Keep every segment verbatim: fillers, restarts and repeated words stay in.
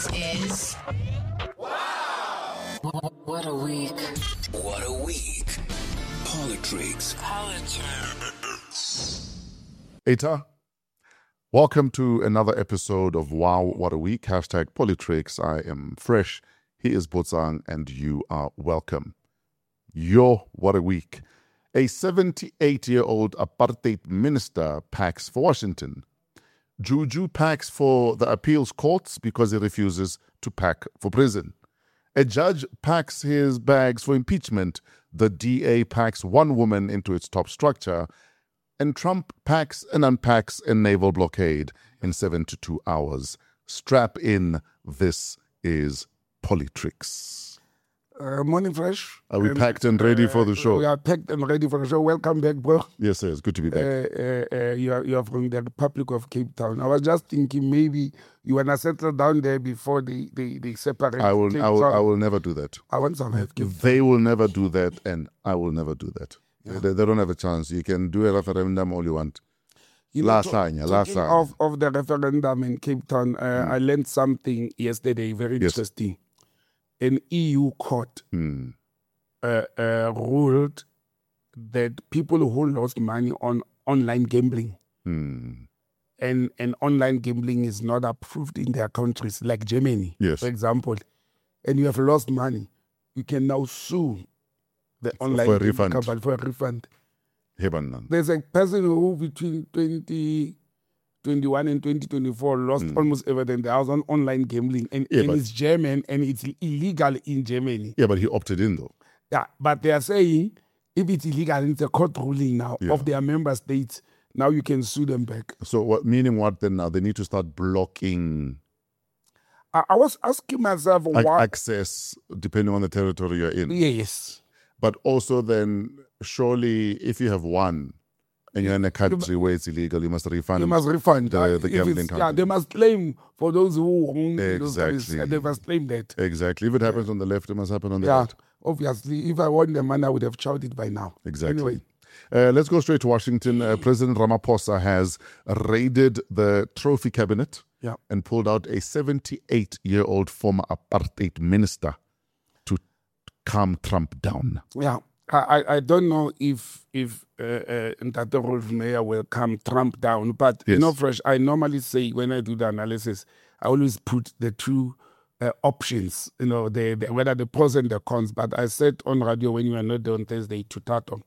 This is Wow! What a week. What a week. Politics. Politics. Eta, welcome to another episode of Wow, What a Week. Hashtag Politrix. I am Fresh. He is Botsang, and you are welcome. Yo, what a week. A seventy-eight-year-old apartheid minister packs for Washington. Juju packs for the appeals courts because he refuses to pack for prison. A judge packs his bags for impeachment. The D A packs one woman into its top structure. And Trump packs and unpacks a naval blockade in seventy-two hours. Strap in. This is Politrix. Uh, morning, Fresh. Are we Um, packed and ready uh, for the show? We are packed and ready for the show. Welcome back, bro. Yes, sir. It's good to be back. Uh, uh, uh, you, are, you are from the Republic of Cape Town. I was just thinking maybe you want to settle down there before they, they, they separate. I will, Cape I will, Town. I will never do that. I want some help. They will never do that, and I will never do that. Yeah. They, they don't have a chance. You can do a referendum all you want. You La to- Sanya, La talking Sanya. of, of the referendum in Cape Town, uh, I learned something yesterday very Yes. interesting. An E U court Hmm. uh, uh, ruled that people who lost money on online gambling Hmm. and, and online gambling is not approved in their countries, like Germany, Yes. for example, and you have lost money, you can now sue the online for a gambling refund. company for a refund. Hebanan. There's a person who between twenty twenty-one and twenty twenty-four lost almost everything. There was on online gambling, and, Hmm. Yeah, and but- it's German, and it's illegal in Germany. Yeah, but he opted in, though. Yeah, but they are saying if it's illegal, it's a court ruling now Yeah. of their member states. Now you can sue them back. So, what meaning what then now? They need to start blocking I, I was asking myself ac- why. access depending on the territory you're in. Yes. But also, then, surely, if you have won and you're in a country where it's illegal, you must refund. They must refund. the- Uh, the if gambling it's- Yeah, company. they must claim for those who own those places, Exactly. They must claim that. Exactly. If it happens on the left, it must happen on the Yeah, right. obviously. If I won the money, I would have shouted by now. Exactly. Anyway, Uh, let's go straight to Washington. Uh, President Ramaphosa has raided the trophy cabinet yeah. and pulled out a seventy-eight-year-old former apartheid minister to calm Trump down. Yeah. I, I- I don't know if if uh, uh, Ntate Rolf Meyer will calm Trump down, but you Yes. know, Fresh, I normally say when I do the analysis, I always put the two uh, options, you know, the, the, whether the pros and the cons. But I said on radio when you were not there on Thursday to Tato,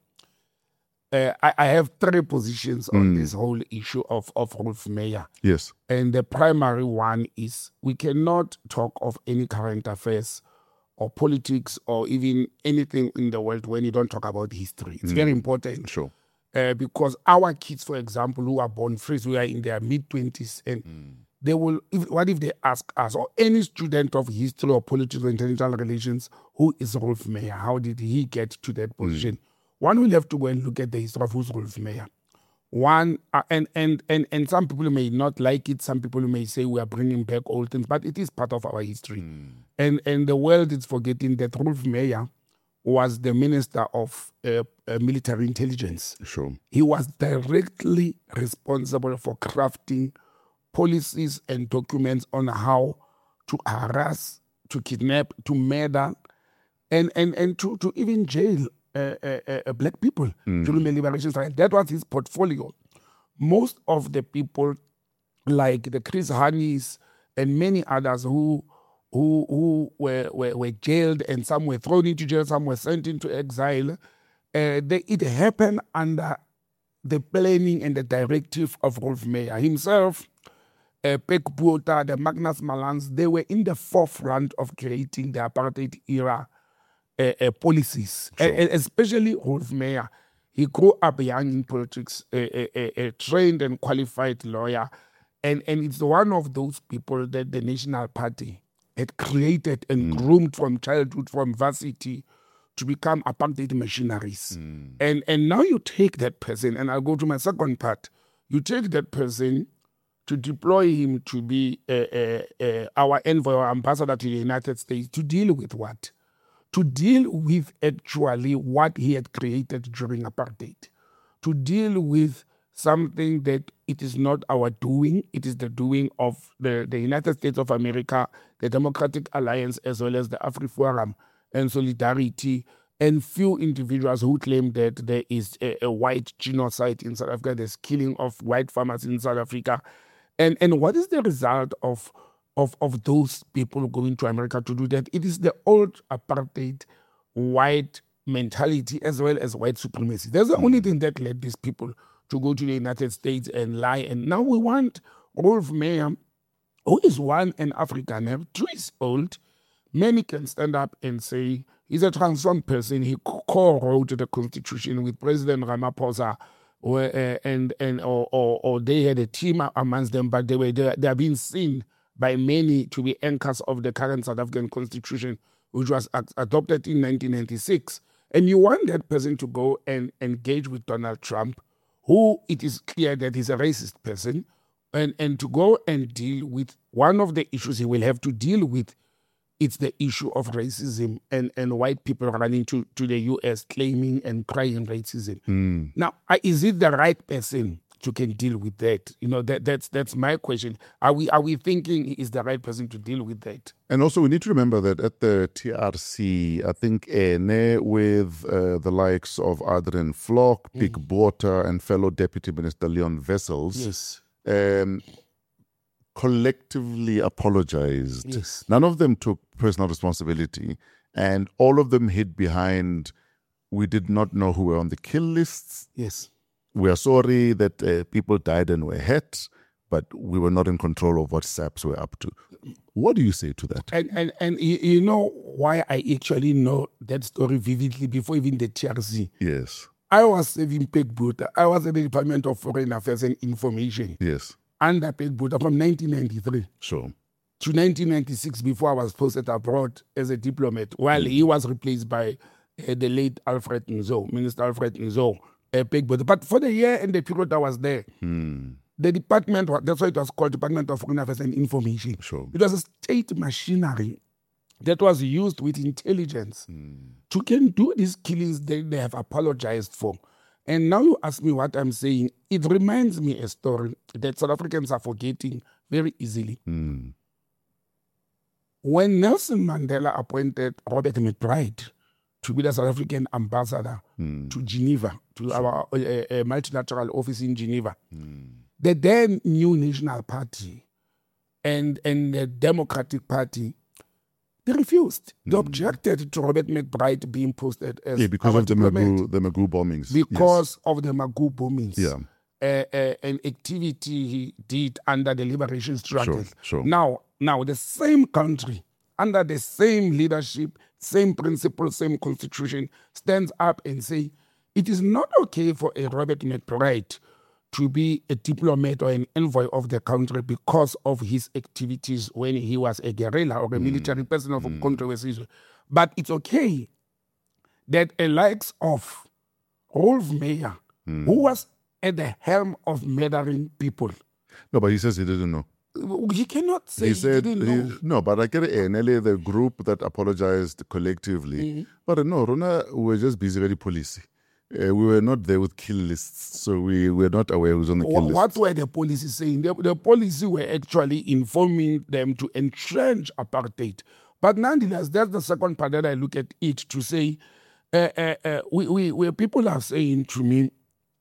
uh, I, I have three positions on this whole issue of, of Rolf Meyer. Yes. And the primary one is we cannot talk of any current affairs or politics or even anything in the world when you don't talk about history. It's very important. Sure. Uh, because our kids, for example, who are born fresh, who are in their mid-twenties, and they will, if, what if they ask us, or any student of history or politics or international relations, who is Rolf Meyer? How did he get to that position? One will have to go and look at the history of who's Rolf Meyer. One, uh, and, and, and, and some people may not like it. Some people may say we are bringing back old things, but it is part of our history. And, and the world is forgetting that Rolf Meyer was the Minister of uh, uh, Military Intelligence. Sure. He was directly responsible for crafting policies and documents on how to harass, to kidnap, to murder, and, and, and to, to even jail uh, uh, uh, black people during the liberation struggle. That was his portfolio. Most of the people, like the Chris Hannis and many others who who who were, were, were jailed, and some were thrown into jail, some were sent into exile, uh, they, it happened under the planning and the directive of Rolf Meyer himself. Uh, Pek Botha, the Magnus Malans, they were in the forefront of creating the apartheid era uh, uh, policies, Sure. Uh, especially Rolf Meyer. He grew up young in politics, a, a, a trained and qualified lawyer, and, and it's one of those people that the National Party had created and groomed from childhood, from varsity, to become apartheid machineries. And, and now you take that person, and I'll go to my second part. You take that person to deploy him to be uh, uh, uh, our envoy or ambassador to the United States to deal with what? To deal with actually what he had created during apartheid, to deal with something that it is not our doing. It is the doing of the, the United States of America, the Democratic Alliance, as well as the AfriForum and Solidarity, and few individuals who claim that there is a, a white genocide in South Africa, there's killing of white farmers in South Africa. And and what is the result of, of, of those people going to America to do that? It is the old apartheid white mentality as well as white supremacy. That's the only thing that led these people to go to the United States and lie. And now we want Rolf Meyer, who is one an Afrikaner, two years old. Many can stand up and say he's a transformed person. He co-wrote the Constitution with President Ramaphosa, or, uh, and and or, or or they had a team amongst them, but they were they, they are being seen by many to be anchors of the current South African Constitution, which was ad- adopted in nineteen ninety-six. And you want that person to go and engage with Donald Trump, who it is clear that he's a racist person, and, and to go and deal with one of the issues he will have to deal with. It's the issue of racism and, and white people running to, to the U S claiming and crying racism. Mm. Now, is it the right person to can deal with that? You know, that that's that's my question. Are we are we thinking he is the right person to deal with that? And also, we need to remember that at the T R C, I think Ene, with uh, the likes of Adrian Flock, Pik Mm. Botha, and fellow Deputy Minister Leon Wessels, Yes. um, collectively apologized. Yes. None of them took personal responsibility, and all of them hid behind, we did not know who were on the kill lists. Yes. We are sorry that uh, people died and were hurt, but we were not in control of what S A Ps were up to. What do you say to that? And and and you, you know why I actually know that story vividly before even the T R C. Yes, I was serving Pik Botha. I was at the Department of Foreign Affairs and Information yes, under Pik Botha from nineteen ninety-three sure. to nineteen ninety-six, before I was posted abroad as a diplomat, while he was replaced by uh, the late Alfred Nzo, Minister Alfred Nzo, uh, Pik Botha. But for the year and the period I was there, Hmm. the department, wa- that's why it was called Department of Foreign Affairs and Information. Sure. It was a state machinery that was used with intelligence Hmm. to can do these killings that they have apologized for. And now you ask me what I'm saying. It reminds me a story that South Africans are forgetting very easily. Hmm. When Nelson Mandela appointed Robert McBride to be the South African ambassador Hmm. to Geneva, to our uh, uh, multilateral office in Geneva, Hmm. the then new National Party and, and the Democratic Party, they refused. They objected to Robert McBride being posted as Yeah, because our of the diplomat. Magoo, the Magoo bombings. Because of the Magoo bombings. Yeah. Uh, uh, an activity he did under the liberation struggle. Sure, sure. Now, now the same country, under the same leadership, same principles, same constitution, stands up and say, it is not okay for a Robert McBride to be a diplomat or an envoy of the country because of his activities when he was a guerrilla or a Mm. military person of controversy. But it's okay that a likes of Rolf Meyer, Mm. who was at the helm of murdering people, No, but he says he didn't know. he cannot say He he, said, didn't he- know. no, but I get it, Nelly, the group that apologized collectively. Mm-hmm. But no, Rona, we were just busy with the policy. Uh, we were not there with kill lists, so we were not aware who's on the kill Wha- list. What were the policies saying? The, the policy were actually informing them to entrench apartheid. But nonetheless, that's the second part that I look at it to say, uh, uh, uh, we, we, where people are saying to me,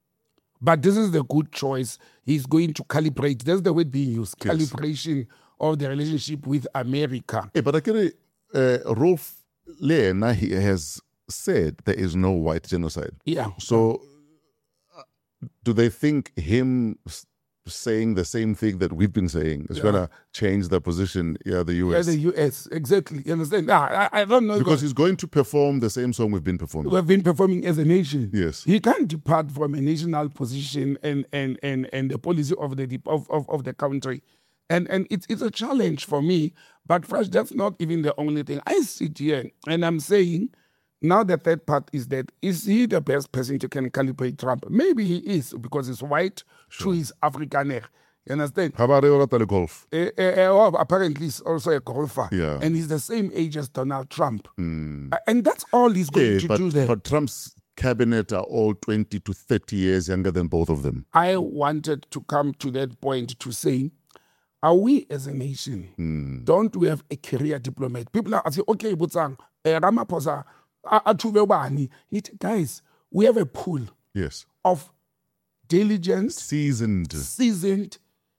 but this is the good choice. He's going to calibrate. That's the word being used. Yes. Calibration of the relationship with America. Hey, but I get it, uh, Rolf Lena, he has said there is no white genocide. Yeah. So, uh, do they think him s- saying the same thing that we've been saying is Yeah. going to change the position, yeah, the U Yeah, S? the U S, exactly. You understand? Ah, I, I don't know. Because he's going to perform the same song we've been performing. we've been performing as a nation. Yes. He can't depart from a national position and and and, and the policy of the dep- of, of, of the country. And and it's it's a challenge for me. But first, that's not even the only thing. I sit here and I'm saying, now the third part is that, is he the best person to can calibrate Trump? Maybe he is, because he's white, true, he's Afrikaner. You understand? How about Reorata Golf? Uh, uh, uh, well, apparently he's also a golfer. Yeah. And he's the same age as Donald Trump. Uh, and that's all he's going Yeah, to but, do there. but Trump's cabinet are all twenty to thirty years younger than both of them. I wanted to come to that point to say, are we as a nation, Hmm. don't we have a career diplomat? People are saying, okay, Botsang, eh, Ramaphosa, a- a Thuve ubani?" It- guys, we have a pool Yes. of diligent, Seasoned. seasoned,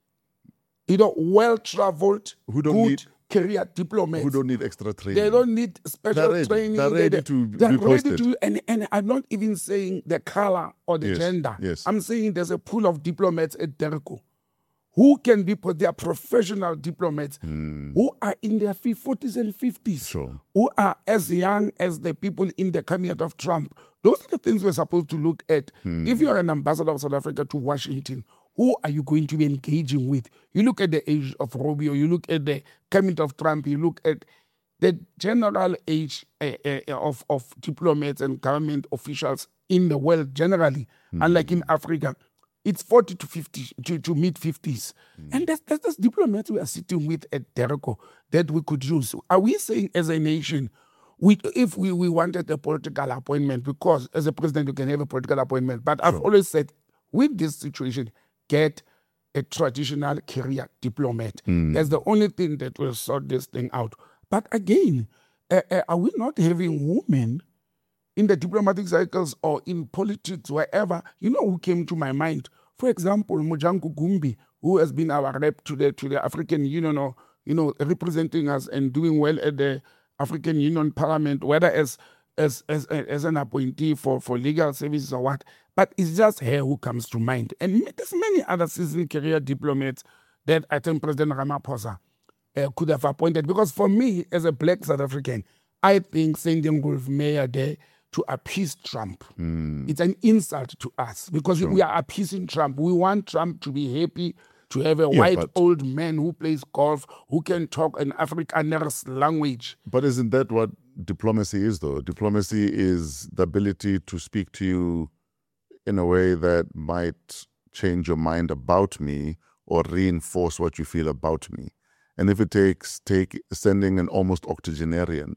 you know, well-traveled, Who don't good need- career diplomats. Who don't need extra training. They don't need special They're ready. training. They're They- ready they- to they're be ready posted. to, and, and I'm not even saying the color or the Yes, gender. yes. I'm saying there's a pool of diplomats at Derco who can be, they are professional diplomats who are in their fi- forties and fifties, Hmm. Sure. who are as young as the people in the cabinet of Trump. Those are the things we're supposed to look at. Hmm. If you're an ambassador of South Africa to Washington, who are you going to be engaging with? You look at the age of Rubio, you look at the cabinet of Trump, you look at the general age uh, uh, of, of diplomats and government officials in the world generally, unlike in Africa. It's forty to fifty to, to mid fifties. And that's, that's that's diplomats we are sitting with at Derco that we could use. Are we saying as a nation, we, if we, we wanted a political appointment, because as a president you can have a political appointment, but I've always said with this situation, get a traditional career diplomat. That's the only thing that will sort this thing out. But again, uh, uh, are we not having women in the diplomatic cycles or in politics, wherever? You know who came to my mind? For example, Mojanku Gumbi, who has been our rep to the to the African Union, or you know, representing us and doing well at the African Union Parliament, whether as as as, as an appointee for, for legal services or what. But it's just her who comes to mind. And there's many other seasoned career diplomats that I think President Ramaphosa uh, could have appointed. Because for me, as a black South African, I think sending Rolf Meyer there to appease Trump, it's an insult to us, because we are appeasing Trump. We want Trump to be happy, to have a Yeah, white but- old man who plays golf, who can talk an Afrikaner's language. But isn't that what diplomacy is, though? Diplomacy is the ability to speak to you in a way that might change your mind about me or reinforce what you feel about me. And if it takes take sending an almost octogenarian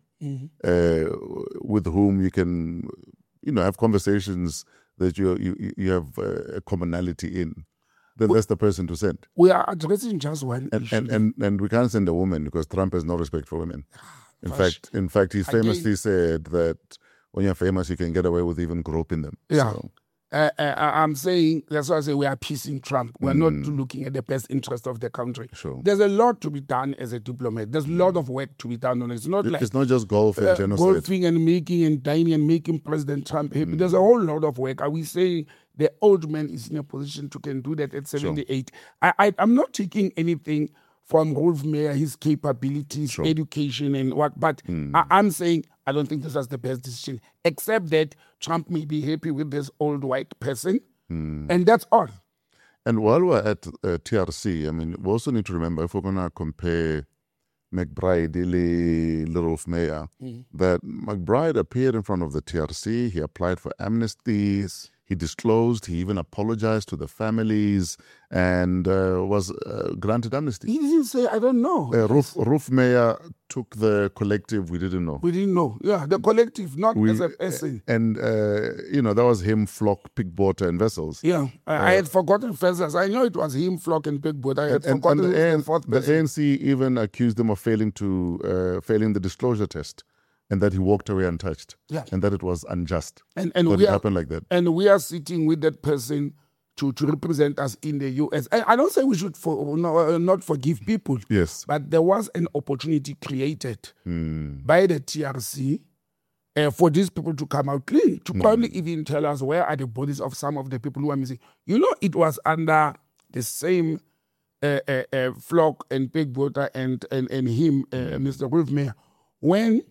uh, with whom you can, you know, have conversations that you you you have uh, a commonality in, then that's the person to send. We are addressing just one And, issue. and and and we can't send a woman because Trump has no respect for women. In Gosh. fact, in fact, he Again- famously said that when you're famous, you can get away with even groping them. Yeah. So, Uh, uh, I'm saying, that's why I say we are appeasing Trump. We're not Mm. looking at the best interest of the country. Sure. There's a lot to be done as a diplomat. There's a lot of work to be done on it. It's not like it's not just golf and uh, genocide. golfing and making and dining and making President Trump happy. There's a whole lot of work. Are we saying the old man is in a position to can do that at seventy-eight? I, I, I'm not taking anything from Rolf Meyer, his capabilities, education and what, but I, I'm saying I don't think this was the best decision, except that Trump may be happy with this old white person, and that's all. And while we're at uh, T R C, I mean, we also need to remember, if we're going to compare McBride, Little Rolf Meyer, that McBride appeared in front of the T R C. He applied for amnesty. He disclosed. He even apologized to the families and uh, was uh, granted amnesty. He didn't say, I don't know. Uh, Rolf, Rolf Meyer took the collective. We didn't know. We didn't know. Yeah, the collective, not We- as a person. And, uh, you know, that was him, Flock, Pickwater, and Vessels. Yeah, I, I had forgotten Fezas. I know it was him, Flock, and Big Boot. I had And, and forgotten the, who's A N the fourth the person. A N C even accused him of failing to uh, failing the disclosure test, and that he walked away untouched, Yeah. and that it was unjust. And, and, That we it are, happened like that. and we are sitting with that person to, to represent us in the U S. I, I don't say we should for, no, uh, not forgive people, Yes. but there was an opportunity created Hmm. by the T R C uh, for these people to come out clean, to probably even tell us where are the bodies of some of the people who are missing. You know, it was under the same uh, uh, uh, Flock and Big Butter and, and, and him, uh, Mister Rolf Meyer, when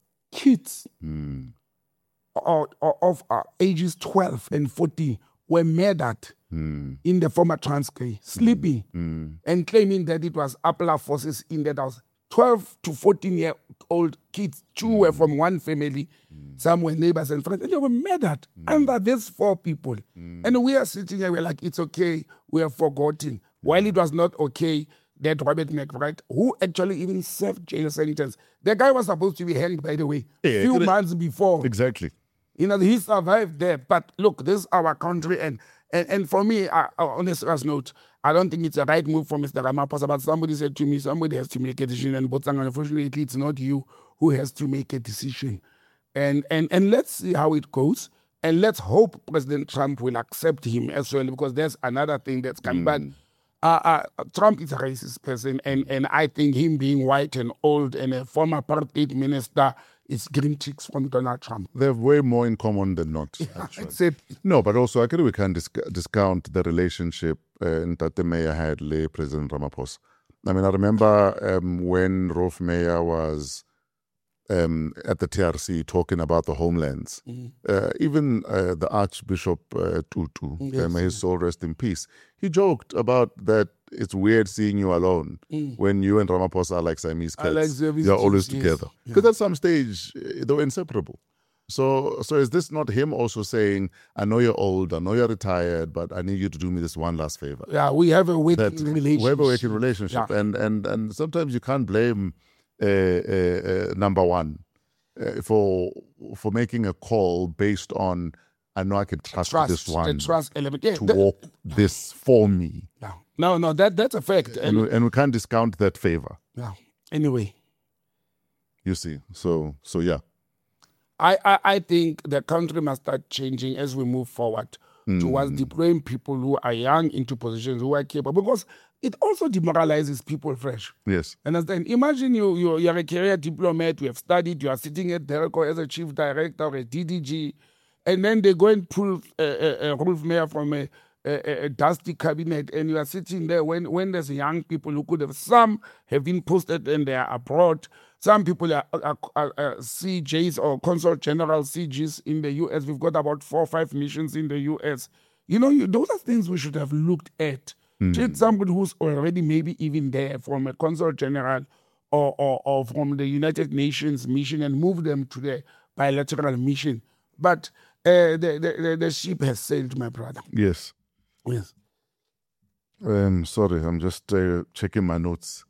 kids or, or of uh, ages twelve and fourteen were murdered in the former Transkei, sleeping and claiming that it was Appler forces in that house. twelve to fourteen year old kids, two were from one family, some were neighbors and friends, and they were murdered under these four people. And we are sitting here, we're like, it's okay, we have forgotten. While it was not okay that Robert McBride, who actually even served jail sentence, the guy was supposed to be hanged, by the way, Yeah, few could've- months before. Exactly. You know, he survived there. But look, this is our country. And and, and for me, I, on a serious note, I don't think it's a right move for Mister Ramaphosa. But somebody said to me, somebody has to make a decision. And Botsang, unfortunately, it's not you who has to make a decision. And, and, and let's see how it goes. And let's hope President Trump will accept him as well, because there's another thing that's coming. Mm. But uh, uh, Trump is a racist person. And, and I think him being white and old and a former apartheid minister is green chicks from Donald Trump. They have way more in common than not, actually. That's it. No, but also I think we can disc- discount the relationship uh, Ntate Meyer had with President Ramaphosa. I mean, I remember um, when Rolf Meyer was um, at the T R C talking about the homelands. Mm. Uh, even uh, the Archbishop uh, Tutu, Yes. uh, may his soul rest in peace, he joked about that it's weird seeing you alone Mm. when you and Ramaphosa are like Siamese I like cats. Siamese You're always cats, yes. together. Because at some stage, uh, they were inseparable. So, so is this not him also saying, I know you're old, I know you're retired, but I need you to do me this one last favor? Yeah, we have a working That relationship. we have a working relationship. Yeah. And, and, and sometimes you can't blame uh, uh, uh, number one uh, for, for making a call based on, I know I can trust, Trust, this one the trust element. Yeah, to that- walk this for me. yeah. No, no, that that's a fact. And And, we, and we can't discount that favor, yeah. Anyway, you see. So, so yeah. I, I, I think the country must start changing as we move forward towards deploying people who are young into positions who are capable, because it also demoralizes people fresh. Yes. Understand? Imagine you, you, you're a career diplomat, you have studied, you are sitting at Delco as a chief director or a D D G, and then they go and pull a, a, a Rolf Meyer from a, a, a dusty cabinet, and you are sitting there when, when there's young people who could have, some have been posted and they are abroad, some people are, are, are, are C Js or Consul General C Gs in the U S. We've got about four or five missions in the U S. You know, you, those are things we should have looked at. Treat somebody who's already maybe even there from a Consul General or, or, or from the United Nations mission and move them to the bilateral mission. But uh, the, the, the, the ship has sailed, my brother. Yes. Yes. Um, sorry, I'm just uh, checking my notes.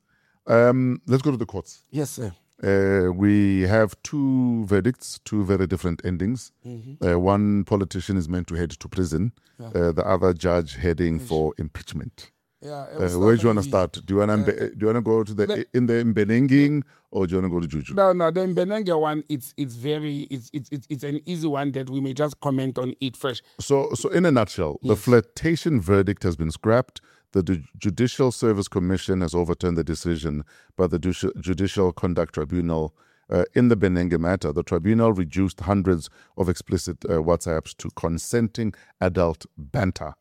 Um, let's go to the courts. Yes, sir. Uh, we have two verdicts, two very different endings. Mm-hmm. Uh, one politician is meant to head to prison, Yeah. uh, the other judge heading for impeachment. Yeah, Uh, where do you want to start? Do you want to do you want to go to the let- in the Mbenenging or do you want to go to Juju? No, no, the Mbenenge one, it's it's very, it's, it's it's it's an easy one that we may just comment on it first. So, so in a nutshell, the flirtation verdict has been scrapped. The Ju- Judicial Service Commission has overturned the decision by the Ju- Judicial Conduct Tribunal. Uh, in the Benenge matter, the tribunal reduced hundreds of explicit uh, WhatsApps to consenting adult banter.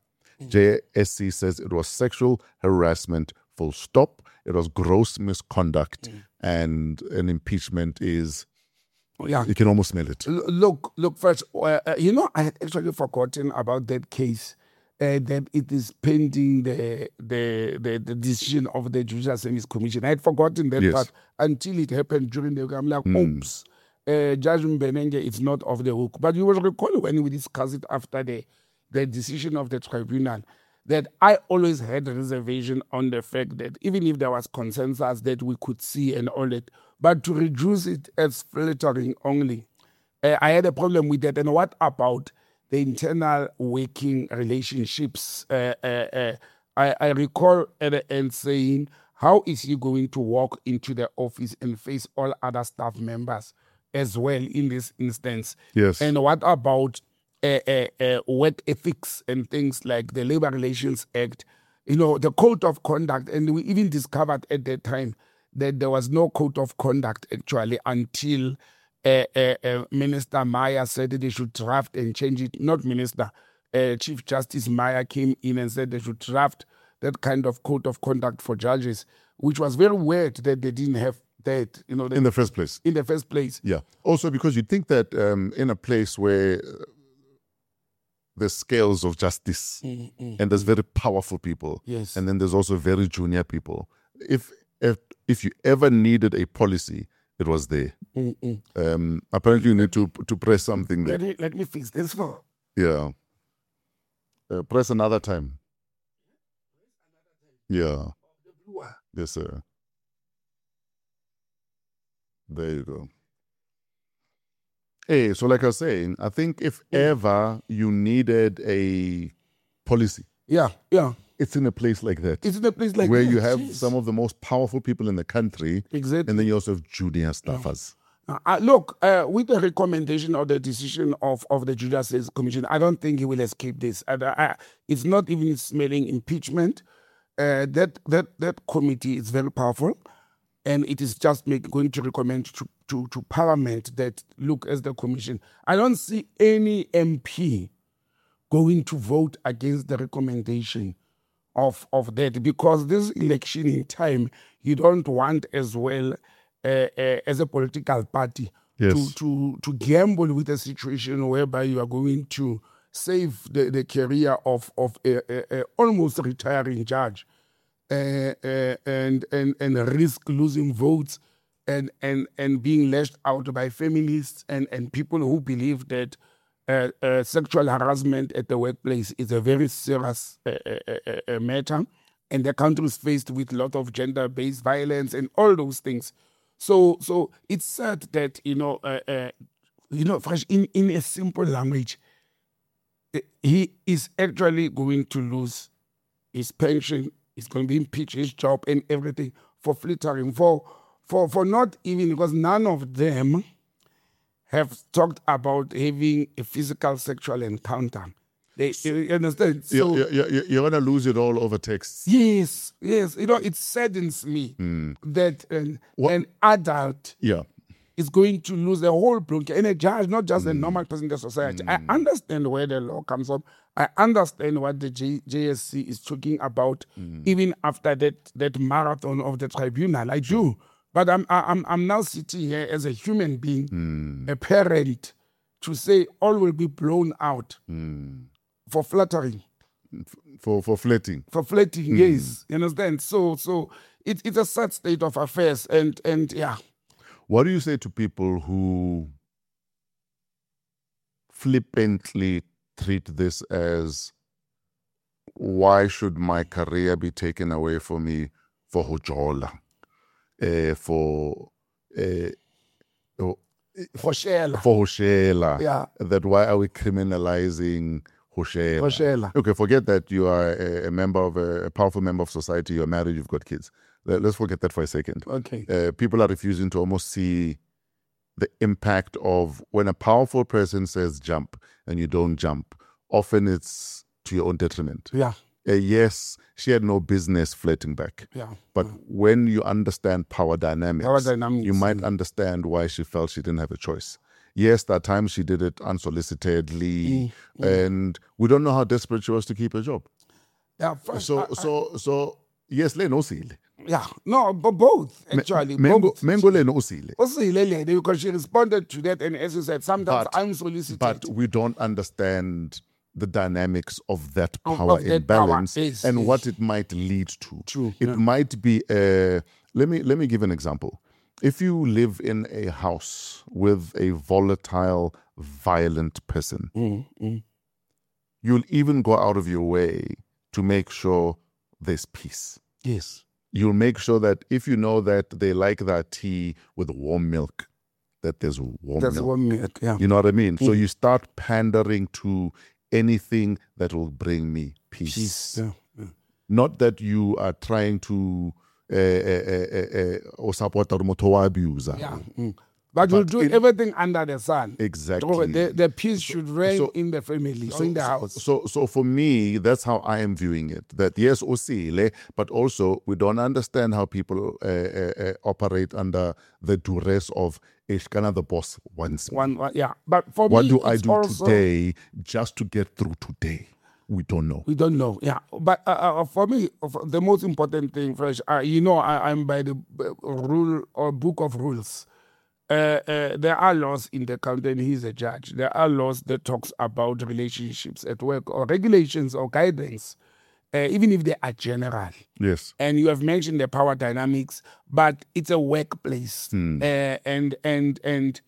J S C says it was sexual harassment, full stop. It was gross misconduct, and an impeachment is, Yeah. you can almost smell it. L- Look, look first. Uh, uh, you know, I had actually forgotten about that case. Uh, that it is pending the, the the the decision of the Judicial Service Commission. I had forgotten that Yes. part until it happened during the week. I'm like, oops, uh, Judge Mbenenge is not off the hook. But you will recall when we discussed it after the the decision of the tribunal, that I always had a reservation on the fact that even if there was consensus that we could see and all that, but to reduce it as filtering only, uh, I had a problem with that. And what about the internal working relationships? Uh, uh, uh, I, I recall at the end saying, how is he going to walk into the office and face all other staff members as well in this instance? Yes. And what about uh, uh, uh, work ethics and things like the Labor Relations Act, you know, the code of conduct? And we even discovered at that time that there was no code of conduct actually until uh, uh, uh, Minister Maya said that they should draft and change it. Not Minister, uh, Chief Justice Maya came in and said they should draft that kind of code of conduct for judges, which was very weird that they didn't have that, you know, that In the first place. in the first place. Yeah. Also, because you think that um, in a place where uh, there's scales of justice Mm-mm. and there's very powerful people, Yes. and then there's also very junior people. If if if you ever needed a policy, it was there. Mm-mm. Um, apparently, you need to to press something there. Let me, let me fix this for. Yeah. Uh, press another time. Yeah. Yes, sir. There you go. Hey, so like I was saying, I think if ever you needed a policy, Yeah, yeah. it's in a place like that. It's in a place like where that, you have yes. some of the most powerful people in the country, Exactly. and then you also have junior staffers. Uh, uh, look, uh, with the recommendation or the decision of, of the Judicial Sales Commission, I don't think he will escape this. And, uh, I, it's not even smelling impeachment. Uh, that that that committee is very powerful, and it is just make, going to recommend to, to, to Parliament that look as the commission. I don't see any M P going to vote against the recommendation of of that, because this election in time, you don't want as well uh, uh, as a political party Yes. to, to to gamble with a situation whereby you are going to save the, the career of of a, a, a almost retiring judge, uh, uh, and and and risk losing votes and and and being lashed out by feminists and and people who believe that Uh, uh, sexual harassment at the workplace is a very serious uh, uh, uh, uh, matter, and the country is faced with a lot of gender-based violence and all those things. So, so it's sad that you know, uh, uh, you know, Fresh, in in a simple language, uh, he is actually going to lose his pension. He's going to be impeached, his job, and everything for flittering, for for for not even, because none of them have talked about having a physical sexual encounter. They, you understand? So, you're, you're, you're, you're going to lose it all over texts. yes, yes. You know, it saddens me that an, What- an adult Yeah. is going to lose the whole block. And a judge, not just a normal person in the society. I understand where the law comes from. I understand what the J- JSC is talking about, even after that, that marathon of the tribunal. I do. But I'm I'm I'm now sitting here as a human being, a parent, to say all will be blown out for flattering, For, for flirting. for flirting. Yes, you understand. So so it, it's a sad state of affairs, and and yeah, What do you say to people who flippantly treat this as, why should my career be taken away from me for Hojola? Uh, for uh, oh, for Shela. for Hoshela. Yeah. That why are we criminalizing Hoshela? Hoshela. Okay, forget that you are a, a member of a, a powerful member of society, you're married, you've got kids. Let, let's forget that for a second. Okay. Uh, people are refusing to almost see the impact of when a powerful person says jump and you don't jump. Often it's to your own detriment. Yeah. Uh, yes, she had no business flirting back. Yeah. But when you understand power dynamics, Power dynamics, you might mm. understand why she felt she didn't have a choice. Yes, there are times she did it unsolicitedly, and we don't know how desperate she was to keep her job. Yeah. First, So, I- I- so, so yes, le no sile. yeah. No, but both actually. Mengo, both. Mengo le no sile. Also, Hilele, because she responded to that, and as you said, sometimes But- unsolicited. But we don't understand the dynamics of that Of- power of that power, imbalance yes, and yes. what it might lead to. True, It yeah. might be a, let me let me give an example. If you live in a house with a volatile, violent person, Mm, you'll even go out of your way to make sure there's peace. yes. You'll make sure that if you know that they like that tea with warm milk, that there's warm That's milk. one minute. Yeah. You know what I mean? So you start pandering to anything that will bring me peace. Peace. Yeah. Yeah. Not that you are trying to uh, uh, uh, uh, or support or motho wa abuser. Yeah. Mm. But, you'll do in- everything under the sun. Exactly. So the, the peace should reign so- in the family or in the house. So, so for me, that's how I am viewing it. That yes, osile, but also we don't understand how people uh, uh, uh, operate under the duress of Ishkana the boss wants me. One, one, yeah. But for What me, do I it's do also, today just to get through today? We don't know. We don't know, yeah. But uh, uh, for me, for the most important thing, Fresh, uh, you know, I, I'm by the uh, rule or book of rules. Uh, uh, there are laws in the country, and he's a judge. There are laws that talks about relationships at work or regulations or guidance, uh, even if they are general. Yes. And you have mentioned the power dynamics, but it's a workplace, uh, and and and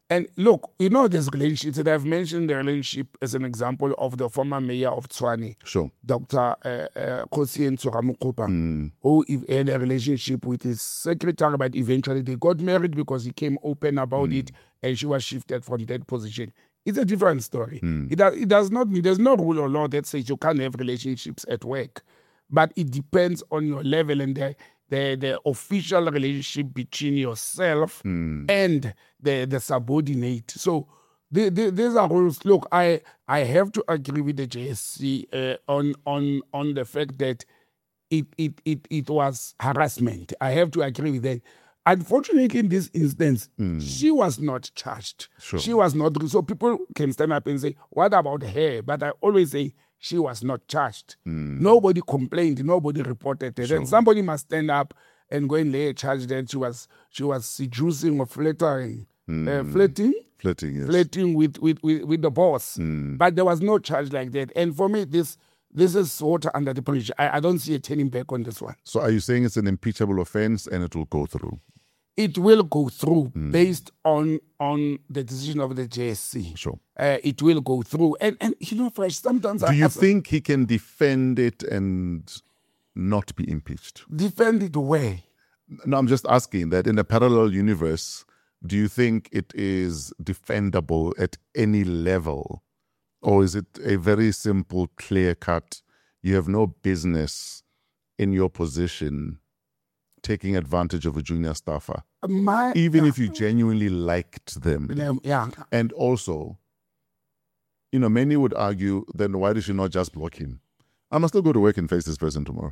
And look, you know, there's relationships, and I've mentioned the relationship as an example of the former mayor of Tshwane, Sure. Doctor Uh, uh, Kosien Tsoramokopa, who ev- had a relationship with his secretary, but eventually they got married because he came open about it, and she was shifted from that position. It's a different story. It, does, it does not mean, there's no rule or law that says you can't have relationships at work, but it depends on your level and the the, the official relationship between yourself and the, the subordinate. So the, the, these are rules. Look, I I have to agree with the J S C uh, on on on the fact that it it it it was harassment. I have to agree with that. Unfortunately, in this instance, she was not charged. Sure. She was not. So people can stand up and say, "What about her?" But I always say she was not charged. Nobody complained. Nobody reported it. And somebody must stand up and go and lay a charge that she was she was seducing or flattering, uh, flirting, Flirting, yes. flirting with, with, with, with the boss. But there was no charge like that. And for me, this this is water under the bridge. I, I don't see a turning back on this one. So are you saying it's an impeachable offense and it will go through? It will go through based on on the decision of the J S C. Sure. Uh, it will go through. And, and you know, Fresh, sometimes Do I you have think he can defend it and not be impeached? defend it where? No, I'm just asking that in a parallel universe, do you think it is defendable at any level? Or is it a very simple, clear cut? You have no business in your position taking advantage of a junior staffer, My, even if you genuinely liked them. yeah, And also, you know, many would argue, then why did she not just block him? I must still go to work and face this person tomorrow.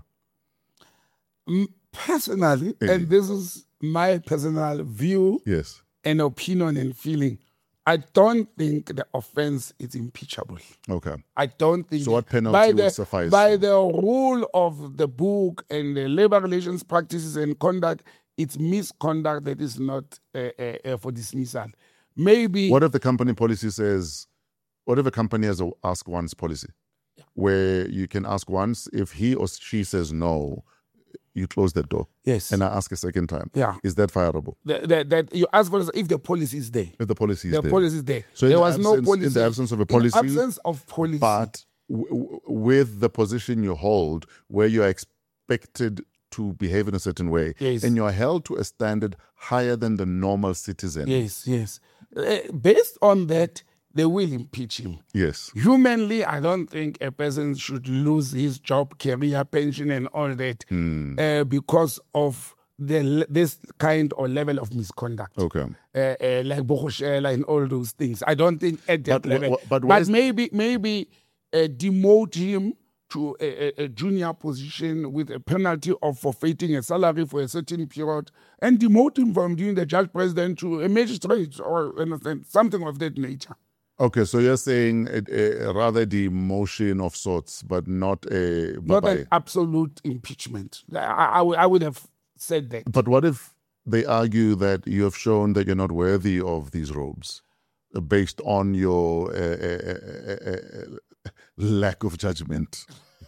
Mm, personally, Yeah. and this is my personal view Yes. and opinion and feeling, I don't think the offense is impeachable. Okay. I don't think So what penalty by would the, suffice? By the rule of the book and the labor relations practices and conduct, it's misconduct that is not uh, uh, uh, for dismissal. Maybe What if the company policy says, what if a company has a ask once policy, where you can ask once, if he or she says no, you close the door, yes, and I ask a second time. Yeah. Is that fireable? that, that, that you ask for if the policy is there. If the policy is The there. policy is there. So in there the was no absence- policy in the absence of a In policy, absence of policy, But w- w- with the position you hold, where you are expected to behave in a certain way, Yes. and you're held to a standard higher than the normal citizen. yes, yes. Uh, based on that, they will impeach him. Yes. Humanly, I don't think a person should lose his job, career, pension, and all that Hmm. uh, because of the this kind or level of misconduct. Okay. Uh, uh, like Bogoshela and all those things. I don't think at that But wha- level. wha- but what is- maybe maybe uh, demote him to a, a, a junior position with a penalty of forfeiting a salary for a certain period, and demote him from doing the judge president to a magistrate or anything, something of that nature. Okay, so you're saying a, a, rather demotion of sorts, but not a. Not bye-bye. an absolute impeachment. I, I, would- I would have said that. But what if they argue that you have shown that you're not worthy of these robes, uh, based on your uh, uh, uh, uh, uh, lack of judgment?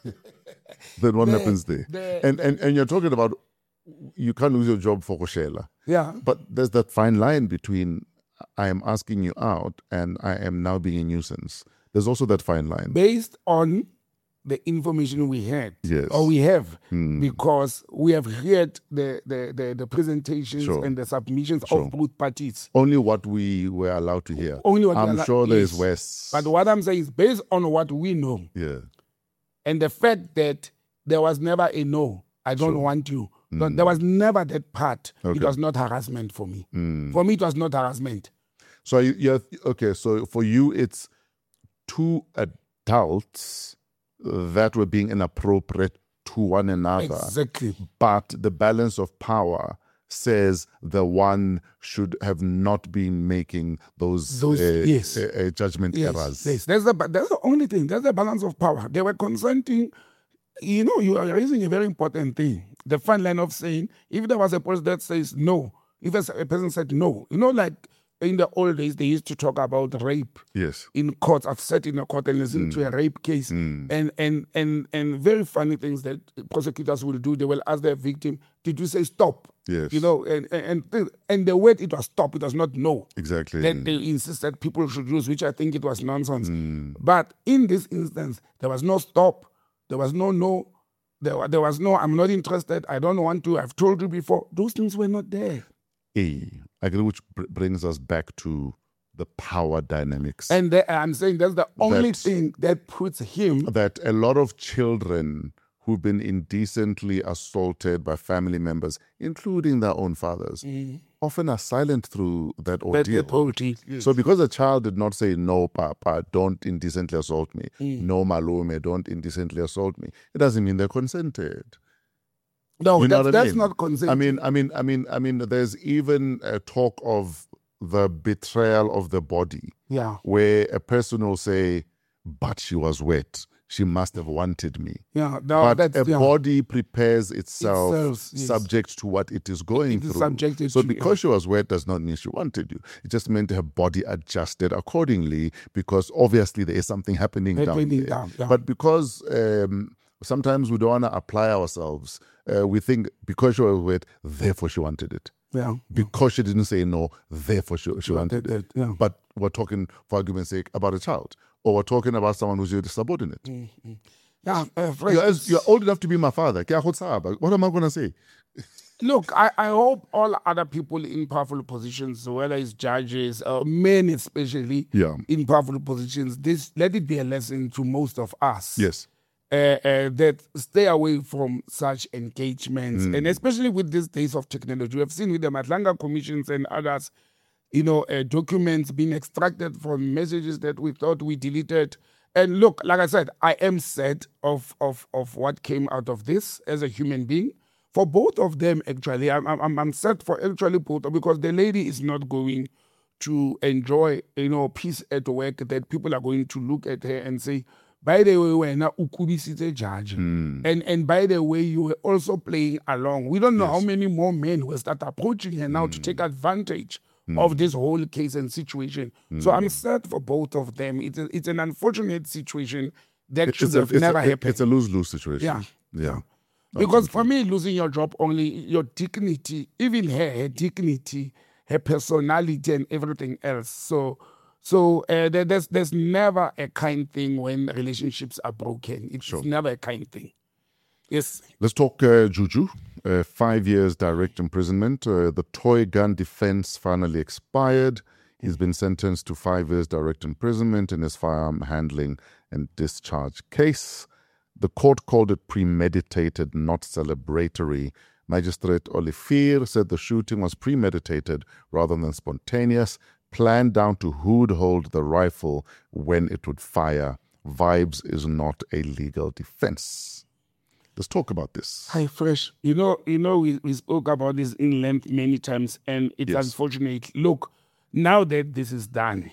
Then what The- happens there? the- and, and and you're talking about you can't lose your job for Roshela. Yeah. But there's that fine line between I am asking you out and I am now being a nuisance. There's also that fine line. Based on the information we had, Yes. or we have, Hmm. because we have heard the, the, the, the presentations Sure. and the submissions Sure. of both parties. Only what we were allowed to hear. Only what we I'm allow- sure there is yes. West. But what I'm saying is based on what we know yeah. and the fact that there was never a no, I don't want you. No, there was never that part. Okay. It was not harassment for me. Mm. For me, it was not harassment. So you, you're okay. So for you, it's two adults that were being inappropriate to one another, Exactly. but the balance of power says the one should have not been making those, Those- uh, yes. uh, uh, judgment Yes, errors. yes. That's the that's the only thing. That's the balance of power. They were consenting. You know, you are raising a very important thing. The fine line of saying, if there was a person that says no, if a a person said no, you know, like in the old days, they used to talk about rape Yes. in courts. I've sat in a court and listened to a rape case, and, and and and very funny things that prosecutors will do. They will ask their victim, "Did you say stop?" Yes. You know, and and and the word it was stop, it was not no. Exactly. That they insisted people should use, which I think it was nonsense. But in this instance, there was no stop. There was no no. There, wa- there was no, I'm not interested. I don't want to. I've told you before. Those things were not there. A, agree, which br- brings us back to the power dynamics. And the, I'm saying that's the only That- thing that puts him. that a lot of children who've been indecently assaulted by family members, including their own fathers, often are silent through that That ordeal. authority. Yes. So because a child did not say, no, Papa, don't indecently assault me. No, Malume, don't indecently assault me. It doesn't mean they're consented. no, You know that's, what I that's mean? not consent. I mean, I mean, I mean, I mean, there's even a talk of the betrayal of the body, yeah, where a person will say, but she was wet. She must have wanted me. yeah. No, But that's a yeah. body prepares itself, Itself, yes. subject to what it is going It is through. subjected so to- because she was wet does not mean she wanted you. It just meant her body adjusted accordingly, because obviously there is something happening, Happening down there. down, yeah. But because um, sometimes we don't want to apply ourselves, uh, we think because she was wet, therefore she wanted it. Yeah. Because she didn't say no, therefore she, she wanted that- it. that, yeah. But we're talking, for argument's sake, about a child. Or we're talking about someone who's your subordinate. Yeah, uh, Fred, You're, as- you're old enough to be my father. Ke a go tshaba. What am I going to say? Look, I, I hope all other people in powerful positions, whether it's judges or men especially Yeah. in powerful positions, this let it be a lesson to most of us. Yes. Uh, uh, that stay away from such engagements, Mm. and especially with these days of technology. We have seen with the Matlanga commissions and others, you know, uh, documents being extracted from messages that we thought we deleted. And look, like I said, I am sad of of of what came out of this as a human being. For both of them, actually, I'm I'm, I'm sad for actually both, because the lady is not going to enjoy, you know, peace at work. That people are going to look at her and say, by the way, we're not ukubisite judge. And and by the way, you were also playing along. We don't know how many more men will start approaching her now to take advantage of this whole case and situation. So I'm sad for both of them. It's a, it's an unfortunate situation that should It's a, have it's, never a, happened. it's a lose-lose situation. Yeah. Yeah. Because for me, losing your job only, your dignity, even her, her dignity, her personality, and everything else. So, so uh, there, there's there's never a kind thing when relationships are broken. It's never a kind thing. Yes. Let's talk uh, Juju. Uh, five years direct imprisonment. Uh, the toy gun defense finally expired. He's been sentenced to five years direct imprisonment in his firearm handling and discharge case. The court called it premeditated, not celebratory. Magistrate Olivier said the shooting was premeditated rather than spontaneous, planned down to who'd hold the rifle when it would fire. Vibes is not a legal defense. Let's talk about this. Hi, Fresh. You know, you know, we, we spoke about this in length many times, and it's Yes. unfortunate. Look, now that this is done,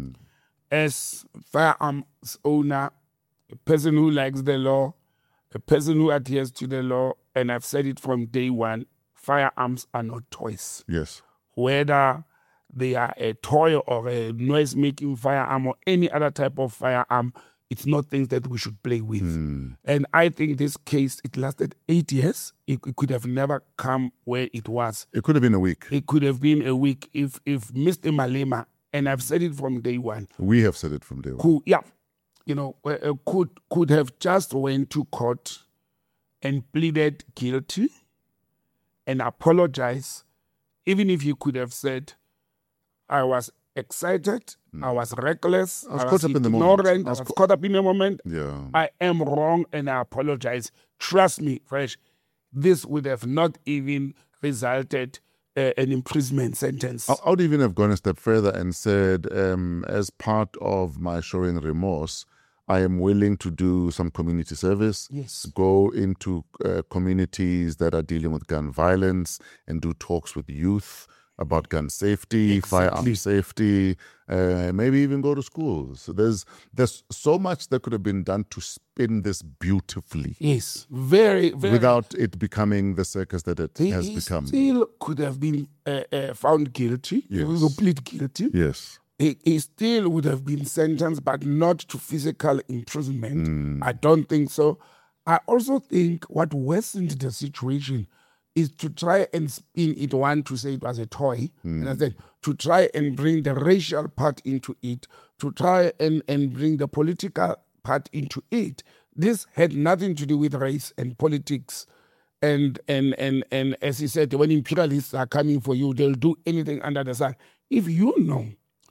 as firearms owner, a person who likes the law, a person who adheres to the law, and I've said it from day one, firearms are not toys. Yes. Whether they are a toy or a noise-making firearm or any other type of firearm, it's not things that we should play with. And I think this case, it lasted eight years. It, it could have never come where it was. It could have been a week. It could have been a week if if Mister Malema, and I've said it from day one, We have said it from day one. could, yeah, you know, uh, uh, could could have just went to court and pleaded guilty and apologized, even if you could have said, I was excited, I was reckless, I was caught up in the moment. ignorant, I I was was ca- caught up in the moment. Yeah. I am wrong and I apologize. Trust me, Fresh, this would have not even resulted uh, an imprisonment sentence. I I would even have gone a step further and said, um, as part of my showing remorse, I am willing to do some community service, Yes. go into uh, communities that are dealing with gun violence and do talks with youth. about gun safety, Exactly. firearm safety, uh, maybe even go to schools. So there's there's so much that could have been done to spin this beautifully Yes, very, very. without it becoming the circus that it he, has he become. still could have been uh, uh, found guilty. He Yes. was plead guilty. Yes. He, he still would have been sentenced, but not to physical imprisonment. Mm. I don't think so. I also think what worsened the situation is to try and spin it, one, to say it was a toy, Mm. and I said, to try and bring the racial part into it, to try and, and bring the political part into it. This had nothing to do with race and politics. And, and, and, and as he said, when imperialists are coming for you, they'll do anything under the sun. If you know,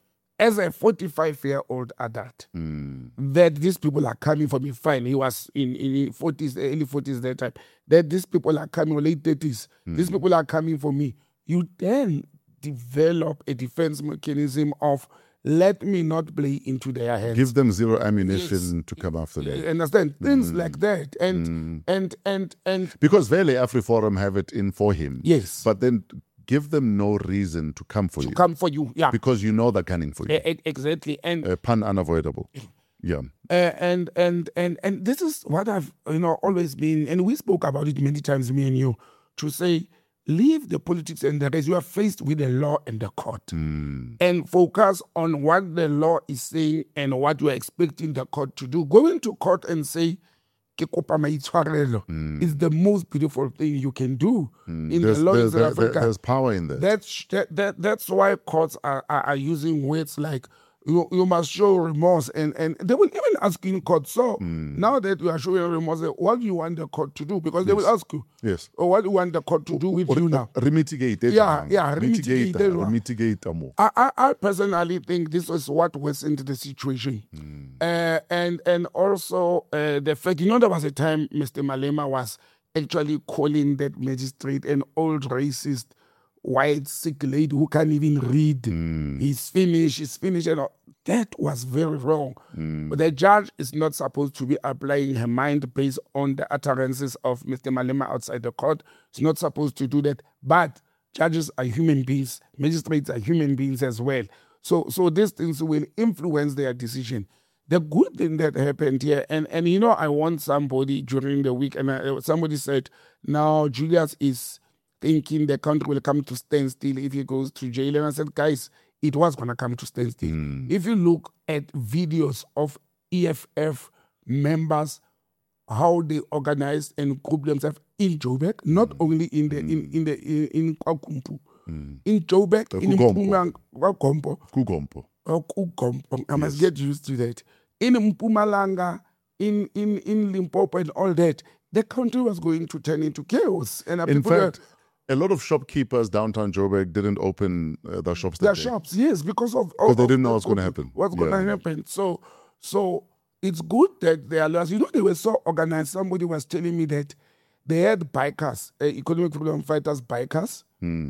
as a forty-five-year-old adult, Mm. that these people are coming for me, fine. He was in in forties, early forties that time. That these people are coming, or late thirties. Mm. These people are coming for me. You then develop a defense mechanism of let me not play into their hands. Give them zero ammunition Yes. to come after You them. understand things Mm. like that, and Mm. and and and Because Vele AfriForum have it in for him. yes, But then give them no reason to come for to you. come for you, yeah, Because you know they're coming for you. E- e- exactly, and. Uh, pun unavoidable. Yeah. Uh, and and and and this is what I've you know always been, and we spoke about it many times, me and you, to say leave the politics and the race. You are faced with the law and the court, Mm. and focus on what the law is saying and what you are expecting the court to do. Going to court and say "Ke kopa maitshwarelo" is the most beautiful thing you can do in There's, the law in there's, South there- Africa. there's power in that. That's that, that that's why courts are, are, are using words like you, you must show remorse, and, and they will even ask in court. So now that you are showing remorse, what do you want the court to do? Because they will ask you, Yes. oh, what do you want the court to do with you now? Remitigate it. Yeah, yeah, Mitigate remitigate it. or mitigate more. I, I, I personally think this is what worsened the situation. Uh, and and also uh, the fact, you know, there was a time Mister Malema was actually calling that magistrate an old racist, white, sick lady who can't even read. He's finished, he's finished. And all. That was very wrong. But the judge is not supposed to be applying her mind based on the utterances of Mister Malema outside the court. She's not supposed to do that. But judges are human beings. Magistrates are human beings as well. So, so these things will influence their decision. The good thing that happened here, and, and you know, I want somebody during the week, and I, somebody said, now Julius is thinking the country will come to standstill if he goes to jail. And I said, guys, it was going to come to standstill. If you look at videos of E F F members, how they organized and grouped themselves in Joburg, not only in the in in the in, in Kwakumpu, in Joburg, in Kugompo. Mpumalanga, Kugompo. Kugompo. I must Yes. get used to that. In Mpumalanga, in in in Limpopo, and all that, the country was going to turn into chaos. And uh, In people were- fact, a lot of shopkeepers downtown Joburg didn't open uh, their shops that their day. shops, yes, because of Because they of- didn't know of- what's gonna of- happen. What's going Yeah. to happen? So, so it's good that they are lawyers. You know, they were so organized. Somebody was telling me that they had bikers, uh, economic freedom fighters, bikers,